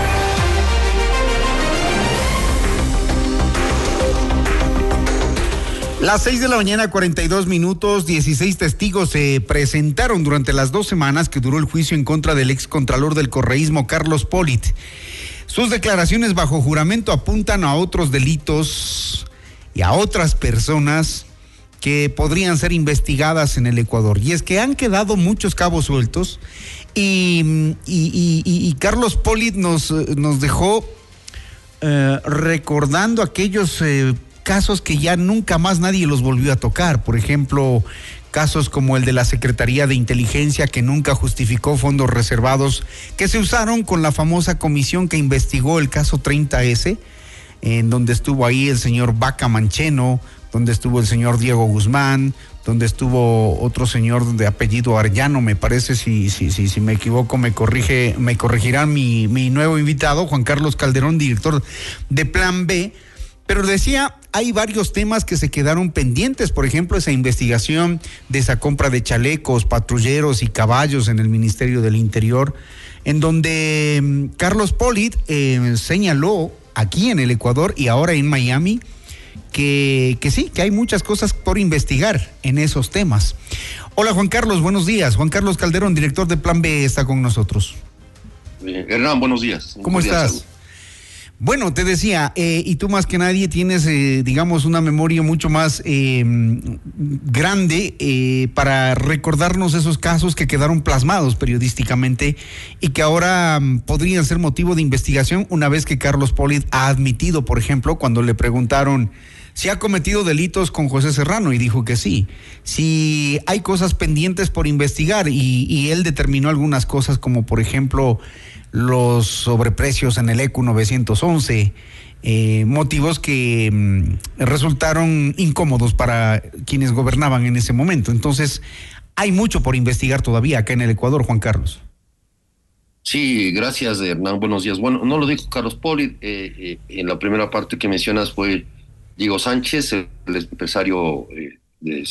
Las seis de la mañana, cuarenta y dos minutos, dieciséis testigos se presentaron durante las dos semanas que duró el juicio en contra del excontralor del correísmo, Carlos Polit. Sus declaraciones bajo juramento apuntan a otros delitos y a otras personas que podrían ser investigadas en el Ecuador. Y es que han quedado muchos cabos sueltos y, y, y, y Carlos Polit nos, nos dejó eh, recordando aquellos eh, casos que ya nunca más nadie los volvió a tocar. Por ejemplo, casos como el de la Secretaría de Inteligencia, que nunca justificó fondos reservados que se usaron con la famosa comisión que investigó el caso treinta ese. en donde estuvo ahí el señor Vaca Mancheno, donde estuvo el señor Diego Guzmán, donde estuvo otro señor de apellido Arellano, me parece, si, si, si, si me equivoco, me corrige, me corregirá mi, mi nuevo invitado, Juan Carlos Calderón, director de Plan B. Pero decía, hay varios temas que se quedaron pendientes, por ejemplo, esa investigación de esa compra de chalecos, patrulleros y caballos en el Ministerio del Interior, en donde um, Carlos Polit eh, señaló aquí en el Ecuador y ahora en Miami que, que sí, que hay muchas cosas por investigar en esos temas. Hola Juan Carlos, buenos días. Juan Carlos Calderón, director de Plan B, está con nosotros. Eh, Hernán, buenos días. ¿Cómo buenos estás? Días, Bueno, te decía, eh, y tú más que nadie tienes, eh, digamos, una memoria mucho más eh, grande eh, para recordarnos esos casos que quedaron plasmados periodísticamente y que ahora um, podrían ser motivo de investigación una vez que Carlos Polit ha admitido, por ejemplo, cuando le preguntaron si ha cometido delitos con José Serrano y dijo que sí, si hay cosas pendientes por investigar y, y él determinó algunas cosas como, por ejemplo, los sobreprecios en el E Q novecientos once, eh, motivos que mm, resultaron incómodos para quienes gobernaban en ese momento. Entonces, hay mucho por investigar todavía acá en el Ecuador, Juan Carlos. Sí, gracias, Hernán. Buenos días. Bueno, no lo dijo Carlos Polit. Eh, eh, en la primera parte que mencionas fue Diego Sánchez, el empresario eh, de,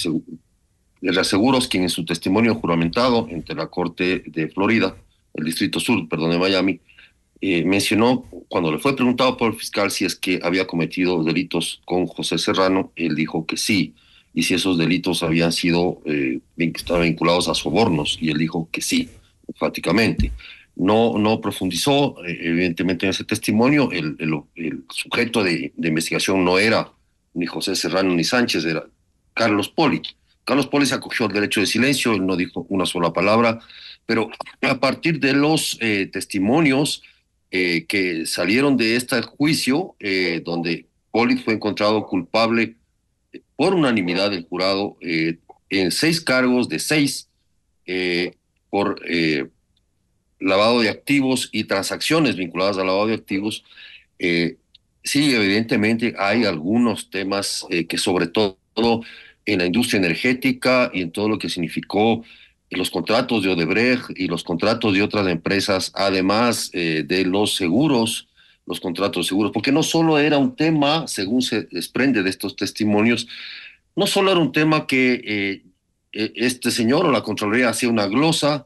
de reaseguros, quien en su testimonio juramentado ante la Corte de Florida, el Distrito Sur, perdón, de Miami, eh, mencionó, cuando le fue preguntado por el fiscal si es que había cometido delitos con José Serrano, él dijo que sí, y si esos delitos habían sido eh, vinculados a sobornos, y él dijo que sí, enfáticamente. No, no profundizó, eh, evidentemente, en ese testimonio. El, el, el sujeto de, de investigación no era ni José Serrano ni Sánchez, era Carlos Polit. Carlos Polit se acogió al derecho de silencio, él no dijo una sola palabra, pero a partir de los eh, testimonios eh, que salieron de este juicio, eh, donde Polit fue encontrado culpable por unanimidad del jurado eh, en seis cargos de seis eh, por eh, lavado de activos y transacciones vinculadas al lavado de activos, eh, sí, evidentemente hay algunos temas eh, que sobre todo en la industria energética y en todo lo que significó los contratos de Odebrecht y los contratos de otras empresas, además eh, de los seguros, los contratos de seguros, porque no solo era un tema, según se desprende de estos testimonios, no solo era un tema que eh, este señor o la Contraloría hacía una glosa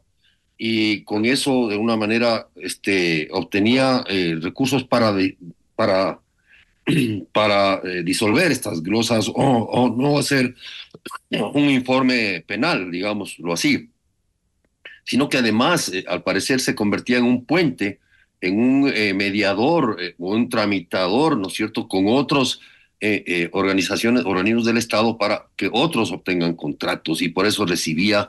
y con eso de una manera este, obtenía eh, recursos para, de, para, para eh, disolver estas glosas o, o no hacer un informe penal, digámoslo así, sino que además, eh, al parecer, se convertía en un puente, en un eh, mediador eh, o un tramitador, ¿no es cierto?, con otros eh, eh, organizaciones, organismos del Estado para que otros obtengan contratos, y por eso recibía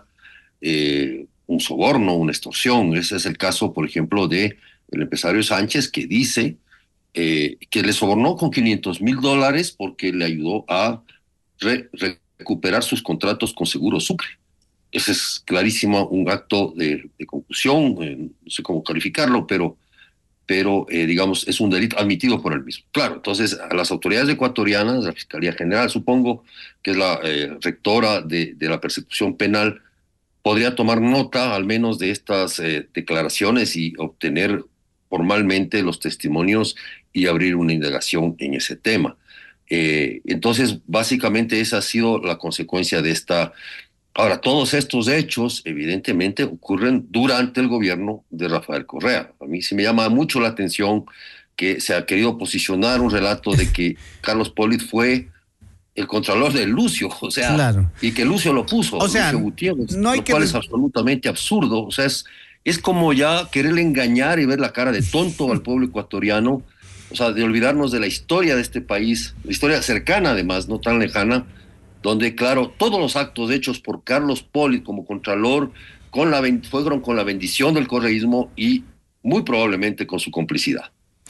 eh, un soborno, una extorsión. Ese es el caso, por ejemplo, de el empresario Sánchez, que dice eh, que le sobornó con quinientos mil dólares porque le ayudó a re recuperar sus contratos con Seguro Sucre. Ese es clarísimo un acto de, de concusión, eh, no sé cómo calificarlo, pero, pero eh, digamos, es un delito admitido por él mismo. Claro, entonces a las autoridades ecuatorianas, la Fiscalía General, supongo, que es la eh, rectora de, de la persecución penal, podría tomar nota al menos de estas eh, declaraciones y obtener formalmente los testimonios y abrir una indagación en ese tema. Eh, entonces, básicamente esa ha sido la consecuencia de esta. Ahora, todos estos hechos, evidentemente, ocurren durante el gobierno de Rafael Correa. A mí sí me llama mucho la atención que se ha querido posicionar un relato de que Carlos Polit fue el contralor de Lucio, o sea, claro, y que Lucio lo puso, o sea, Lucio Gutiérrez, no hay lo que cual es absolutamente absurdo. O sea, es, es como ya quererle engañar y ver la cara de tonto al pueblo ecuatoriano, o sea, de olvidarnos de la historia de este país, la historia cercana además, no tan lejana, donde, claro, todos los actos hechos por Carlos Polit como contralor con la, fueron con la bendición del correísmo y muy probablemente con su complicidad.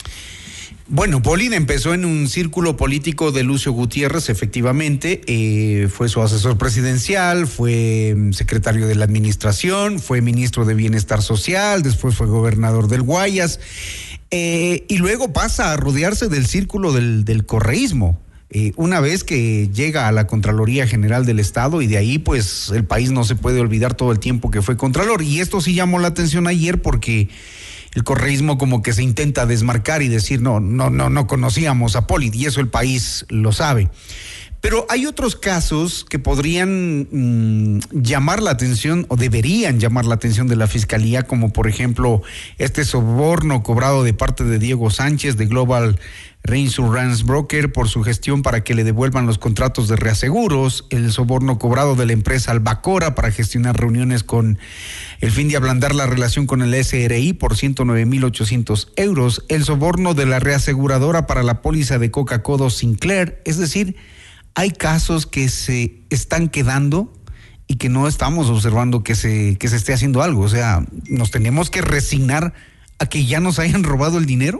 Bueno, Polit empezó en un círculo político de Lucio Gutiérrez, efectivamente, eh, fue su asesor presidencial, fue secretario de la administración, fue ministro de Bienestar Social, después fue gobernador del Guayas. Eh, y luego pasa a rodearse del círculo del, del correísmo. Eh, una vez que llega a la Contraloría General del Estado, y de ahí pues el país no se puede olvidar todo el tiempo que fue Contralor. Y esto sí llamó la atención ayer porque el correísmo como que se intenta desmarcar y decir no, no, no, no conocíamos a Polit, y eso el país lo sabe. Pero hay otros casos que podrían mmm, llamar la atención o deberían llamar la atención de la Fiscalía, como por ejemplo este soborno cobrado de parte de Diego Sánchez de Global Reinsurance Broker por su gestión para que le devuelvan los contratos de reaseguros, el soborno cobrado de la empresa Albacora para gestionar reuniones con el fin de ablandar la relación con el S R I por ciento nueve mil ochocientos euros, el soborno de la reaseguradora para la póliza de Coca-Cola Sinclair. Es decir, hay casos que se están quedando y que no estamos observando que se, que se esté haciendo algo. O sea, ¿nos tenemos que resignar a que ya nos hayan robado el dinero?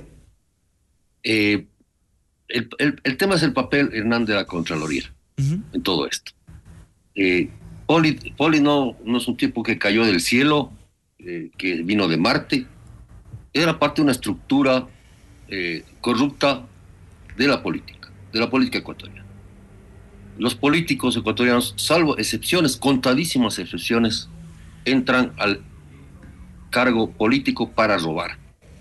Eh, el, el, el tema es el papel, Hernán, de la Contraloría uh-huh. en todo esto. Eh, Poli, Poli no, no es un tipo que cayó del cielo, eh, que vino de Marte. Era parte de una estructura eh, corrupta de la política, de la política ecuatoriana. Los políticos ecuatorianos, salvo excepciones, contadísimas excepciones, entran al cargo político para robar.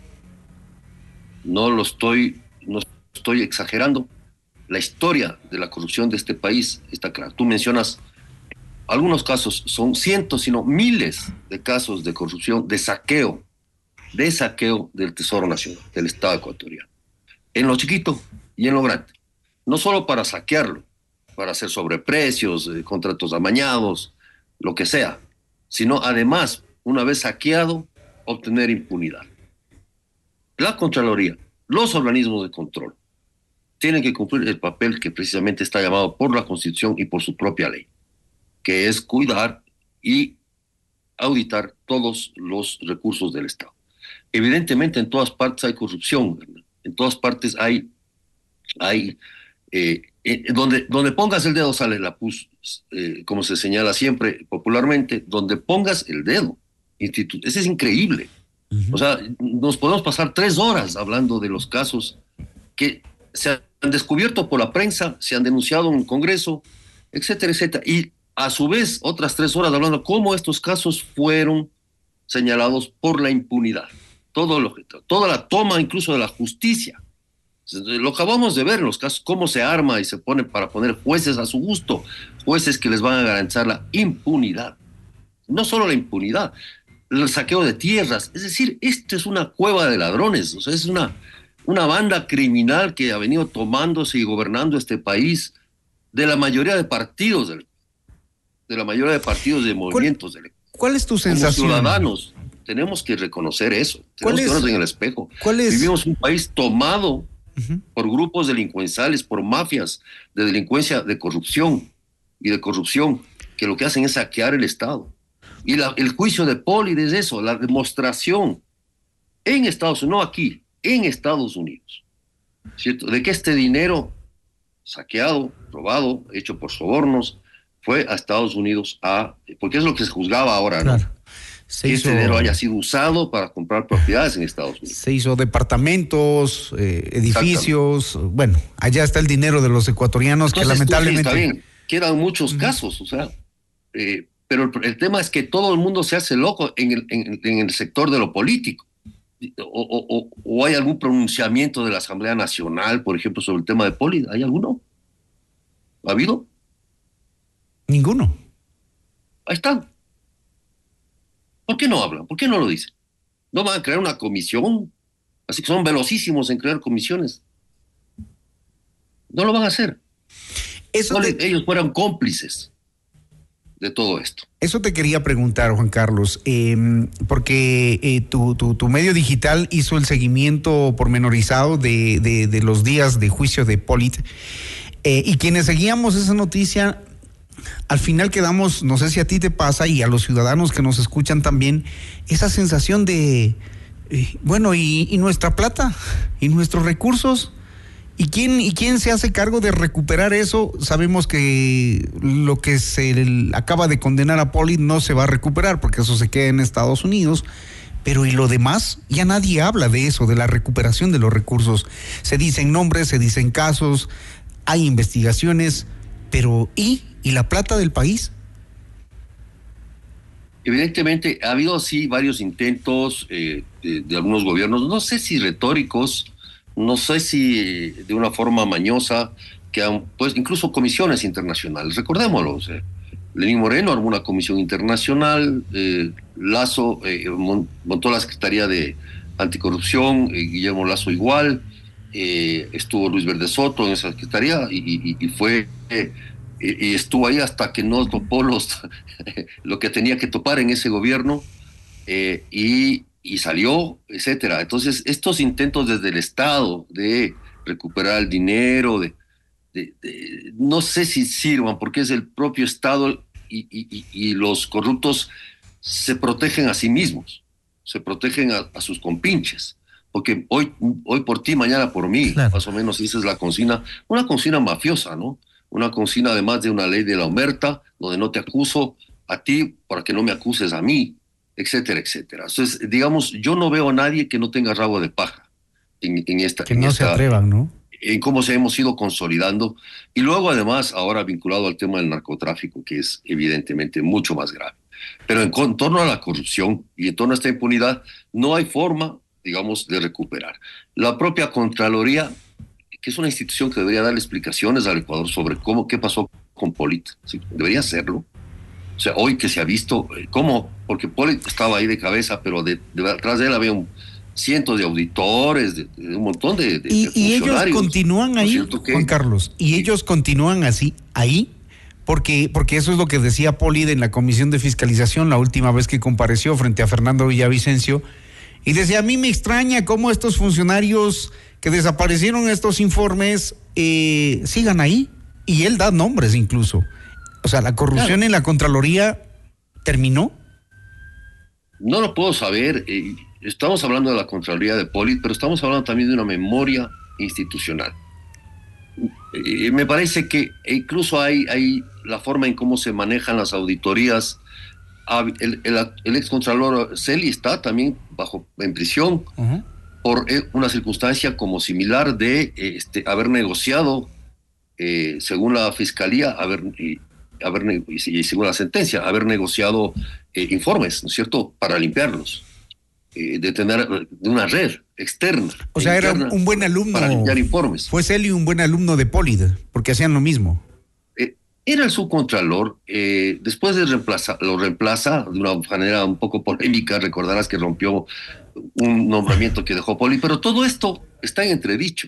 No lo estoy, no estoy exagerando. La historia de la corrupción de este país está clara. Tú mencionas algunos casos, son cientos, sino miles de casos de corrupción, de saqueo, de saqueo del Tesoro Nacional, del Estado ecuatoriano. En lo chiquito y en lo grande. No solo para saquearlo, para hacer sobreprecios, eh, contratos amañados, lo que sea, sino además, una vez saqueado, obtener impunidad. La Contraloría, los organismos de control, tienen que cumplir el papel que precisamente está llamado por la Constitución y por su propia ley, que es cuidar y auditar todos los recursos del Estado. Evidentemente, en todas partes hay corrupción, ¿verdad? En todas partes hay... hay eh, eh, donde, donde pongas el dedo sale la pus, eh, como se señala siempre popularmente, donde pongas el dedo. Institu- Ese es increíble. Uh-huh. O sea, nos podemos pasar tres horas hablando de los casos que se han descubierto por la prensa, se han denunciado en el Congreso, etcétera, etcétera. Y a su vez, otras tres horas hablando de cómo estos casos fueron señalados por la impunidad. Todo lo, toda la toma incluso de la justicia. Lo acabamos de ver en los casos, cómo se arma y se pone para poner jueces a su gusto, jueces que les van a garantizar la impunidad. No solo la impunidad, el saqueo de tierras. Es decir, esto es una cueva de ladrones, o sea, es una, una banda criminal que ha venido tomándose y gobernando este país de la mayoría de partidos, del, de la mayoría de partidos de movimientos. ¿Cuál, ¿cuál es tu sensación? Como ciudadanos tenemos que reconocer eso, tenemos que vernos en el espejo. ¿Cuál es? Vivimos un país tomado uh-huh. por grupos delincuenciales, por mafias de delincuencia, de corrupción y de corrupción, que lo que hacen es saquear el Estado. Y la, el juicio de Poli es eso, la demostración en Estados Unidos, no aquí, en Estados Unidos, ¿cierto? De que este dinero saqueado, robado, hecho por sobornos, fue a Estados Unidos a, porque es lo que se juzgaba ahora, ¿no? Claro. Se que hizo, este dinero haya sido usado para comprar propiedades en Estados Unidos. Se hizo departamentos, eh, edificios, bueno, allá está el dinero de los ecuatorianos. Entonces, que lamentablemente... Está bien, quedan muchos uh-huh. casos, o sea, eh, pero el, el tema es que todo el mundo se hace loco en el, en, en el sector de lo político. O, o, o hay algún pronunciamiento de la Asamblea Nacional, por ejemplo, sobre el tema de Poli. ¿Hay alguno? ¿Ha habido? Ninguno. Ahí están. ¿Por qué no hablan? ¿Por qué no lo dicen? ¿No van a crear una comisión? Así que son velocísimos en crear comisiones. No lo van a hacer. Eso te... Ellos fueran cómplices de todo esto. Eso te quería preguntar, Juan Carlos, eh, porque eh, tu, tu, tu medio digital hizo el seguimiento pormenorizado de, de, de los días de juicio de Polit, eh, y quienes seguíamos esa noticia, al final quedamos, no sé si a ti te pasa y a los ciudadanos que nos escuchan también, esa sensación de, eh, bueno, y, y nuestra plata, y nuestros recursos, ¿y quién, y quién se hace cargo de recuperar eso? Sabemos que lo que se acaba de condenar a Poli no se va a recuperar porque eso se queda en Estados Unidos, Pero ¿y lo demás? Ya nadie habla de eso, de la recuperación de los recursos. Se dicen nombres, se dicen casos, hay investigaciones, pero ¿y? ¿Y la plata del país? Evidentemente ha habido sí varios intentos eh, de, de algunos gobiernos, no sé si retóricos, no sé si eh, de una forma mañosa, que han pues incluso comisiones internacionales, recordémoslo, o sea, Lenín Moreno armó una comisión internacional, eh, Lazo eh, montó la Secretaría de Anticorrupción, eh, Guillermo Lazo igual, eh, estuvo Luis Verde Soto en esa secretaría y, y, y fue eh, y estuvo ahí hasta que no topó los, lo que tenía que topar en ese gobierno eh, y, y salió, etcétera. Entonces estos intentos desde el Estado de recuperar el dinero, de De, de, no sé si sirvan, porque es el propio Estado y, y, y los corruptos se protegen a sí mismos, se protegen a, a sus compinches, porque hoy, hoy por ti, mañana por mí, claro. Más o menos esa es la consigna, una consigna mafiosa, ¿no? Una consigna además de una ley de la omerta, donde no te acuso a ti para que no me acuses a mí, etcétera, etcétera. Entonces, digamos, yo no veo a nadie que no tenga rabo de paja en, en esta... Que en no esta, se atrevan, ¿no? En cómo se hemos ido consolidando, y luego además ahora vinculado al tema del narcotráfico, que es evidentemente mucho más grave. Pero en, en torno a la corrupción y en torno a esta impunidad, no hay forma, digamos, de recuperar. La propia Contraloría, que es una institución que debería darle explicaciones al Ecuador sobre cómo, qué pasó con Polit, ¿sí? Debería hacerlo. O sea, hoy que se ha visto, ¿cómo? Porque Polit estaba ahí de cabeza, pero de, de, detrás de él había un cientos de auditores, de, de un montón de, de, y, de y ellos continúan ahí, ¿no que... Juan Carlos, y ellos continúan así, ahí, porque, porque eso es lo que decía Polit en la Comisión de Fiscalización la última vez que compareció frente a Fernando Villavicencio, y decía, a mí me extraña cómo estos funcionarios que desaparecieron estos informes eh, sigan ahí, y él da nombres incluso. O sea, la corrupción claro. En la Contraloría terminó. No lo puedo saber. Eh, estamos hablando de la Contraloría de Polit, pero estamos hablando también de una memoria institucional. Eh, me parece que incluso hay, hay la forma en cómo se manejan las auditorías. El, el, el ex contralor Celi está también bajo en prisión uh-huh. por una circunstancia como similar de este, haber negociado, eh, según la fiscalía, haber, eh, haber y según la sentencia, haber negociado eh, informes, ¿no es cierto?, para limpiarlos, eh, de tener de una red externa. O sea, era un buen alumno. Para limpiar informes. Fue Celi un buen alumno de Polit, porque hacían lo mismo. Era el subcontralor, eh, después de reemplazar, lo reemplaza de una manera un poco polémica, recordarás que rompió un nombramiento que dejó Polit, pero todo esto está en entredicho.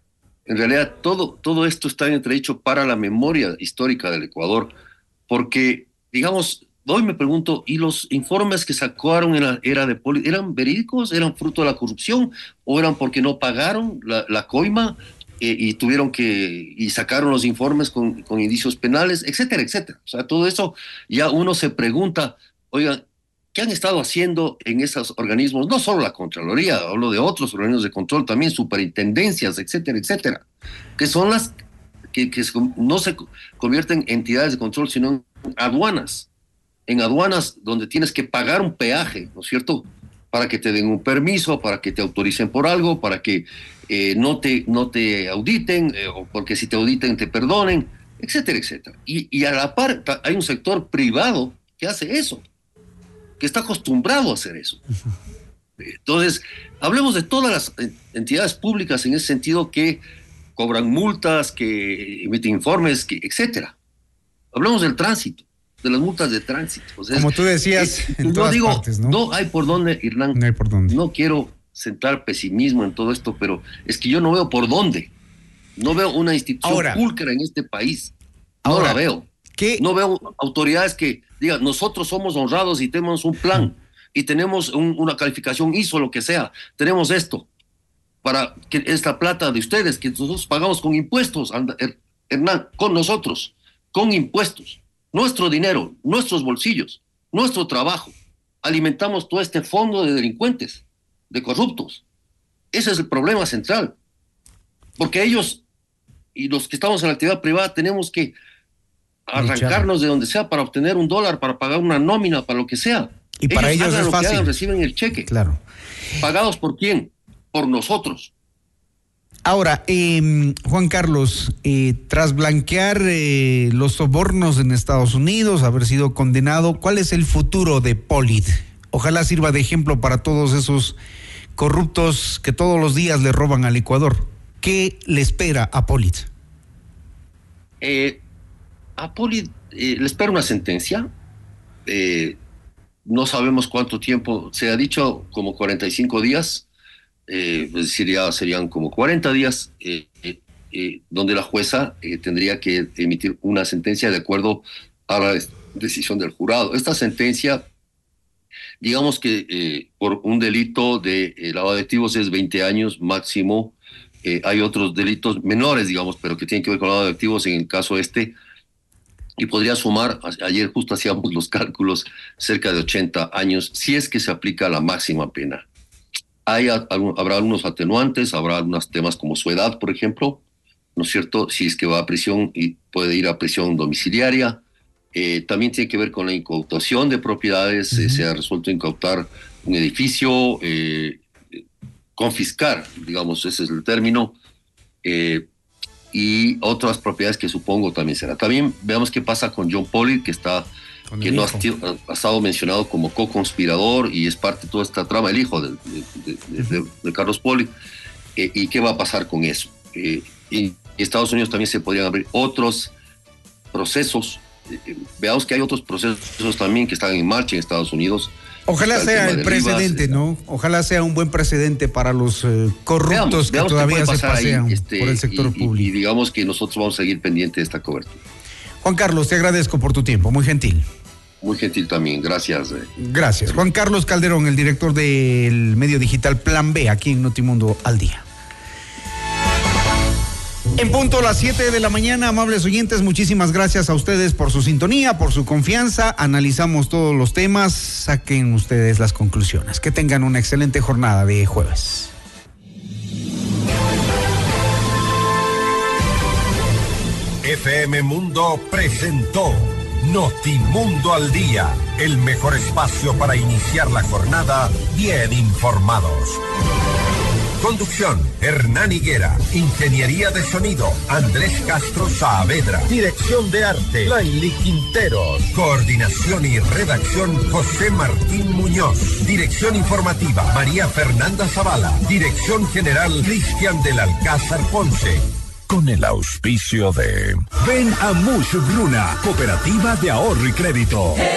En realidad, todo, todo esto está en entredicho para la memoria histórica del Ecuador, porque, digamos, hoy me pregunto, ¿y los informes que sacaron en la era de Polit, eran verídicos, eran fruto de la corrupción, o eran porque no pagaron la, la coima? Eh, y tuvieron que, y sacaron los informes con, con indicios penales, etcétera, etcétera. O sea, todo eso ya uno se pregunta, oiga, ¿qué han estado haciendo en esos organismos? No solo la Contraloría, hablo de otros organismos de control también, superintendencias, etcétera, etcétera, que son las que, que no se convierten en entidades de control, sino en aduanas. En aduanas donde tienes que pagar un peaje, ¿no es cierto?, para que te den un permiso, para que te autoricen por algo, para que eh, no, te, no te auditen, eh, o porque si te auditen te perdonen, etcétera, etcétera. Y, y a la par hay un sector privado que hace eso, que está acostumbrado a hacer eso. Entonces, hablemos de todas las entidades públicas en ese sentido que cobran multas, que emiten informes, que, etcétera. Hablemos del tránsito, de las multas de tránsito. O sea, como tú decías, es, en no todas digo, partes, ¿no? No hay por dónde, Hernán. No hay por dónde. No quiero centrar pesimismo en todo esto, pero es que yo no veo por dónde. No veo una institución ahora, pulcra en este país. No ahora, la veo. ¿Qué? No veo autoridades que digan, nosotros somos honrados y tenemos un plan y tenemos un, una calificación I S O, lo que sea. Tenemos esto para que esta plata de ustedes, que nosotros pagamos con impuestos, Hernán, con nosotros, con impuestos. Nuestro dinero, nuestros bolsillos, nuestro trabajo. Alimentamos todo este fondo de delincuentes, de corruptos. Ese es el problema central. Porque ellos y los que estamos en la actividad privada tenemos que arrancarnos de donde sea para obtener un dólar, para pagar una nómina, para lo que sea. Y para ellos, ellos es fácil. Hagan, reciben el cheque. Claro. ¿Pagados por quién? Por nosotros. Ahora, eh, Juan Carlos, eh, tras blanquear eh, los sobornos en Estados Unidos, haber sido condenado, ¿cuál es el futuro de Polit? Ojalá sirva de ejemplo para todos esos corruptos que todos los días le roban al Ecuador. ¿Qué le espera a Polit? Eh, a Polit eh, le espera una sentencia. Eh, no sabemos cuánto tiempo, se ha dicho como cuarenta y cinco días. Eh, es decir, ya serían como cuarenta días, eh, eh, eh, donde la jueza eh, tendría que emitir una sentencia de acuerdo a la decisión del jurado. Esta sentencia, digamos que eh, por un delito de eh, lavado de activos es veinte años máximo. Eh, hay otros delitos menores, digamos, pero que tienen que ver con lavado de activos en el caso este, y podría sumar, ayer justo hacíamos los cálculos, cerca de ochenta años, si es que se aplica la máxima pena. Hay, habrá algunos atenuantes, habrá algunos temas como su edad, por ejemplo, ¿no es cierto? Si es que va a prisión y puede ir a prisión domiciliaria. Eh, también tiene que ver con la incautación de propiedades. Uh-huh. eh, se ha resuelto incautar un edificio, eh, confiscar, digamos, ese es el término, eh, y otras propiedades que supongo también será. También veamos qué pasa con John Polit, que está... que no ha, ha estado mencionado como co-conspirador y es parte de toda esta trama, el hijo de, de, de, de, de Carlos Polit, eh, y qué va a pasar con eso. Eh, y Estados Unidos también se podrían abrir otros procesos. Eh, veamos que hay otros procesos también que están en marcha en Estados Unidos. Ojalá sea el precedente, Rivas, ¿no? Ojalá sea un buen precedente para los eh, corruptos veamos, veamos que todavía se pasean ahí, este, por el sector y, público. Y, y digamos que nosotros vamos a seguir pendientes de esta cobertura. Juan Carlos, te agradezco por tu tiempo, muy gentil. Muy gentil también, gracias. Gracias. Juan Carlos Calderón, el director del medio digital Plan B, aquí en Notimundo al Día. En punto a las siete de la mañana, amables oyentes, muchísimas gracias a ustedes por su sintonía, por su confianza. Analizamos todos los temas, saquen ustedes las conclusiones. Que tengan una excelente jornada de jueves. F M Mundo presentó Notimundo al Día, el mejor espacio para iniciar la jornada bien informados. Conducción, Hernán Higuera. Ingeniería de sonido, Andrés Castro Saavedra. Dirección de arte, Laili Quinteros. Coordinación y redacción, José Martín Muñoz. Dirección informativa, María Fernanda Zavala. Dirección general, Cristian del Alcázar Ponce. Con el auspicio de... Ven a Mush Bruna, Cooperativa de Ahorro y Crédito.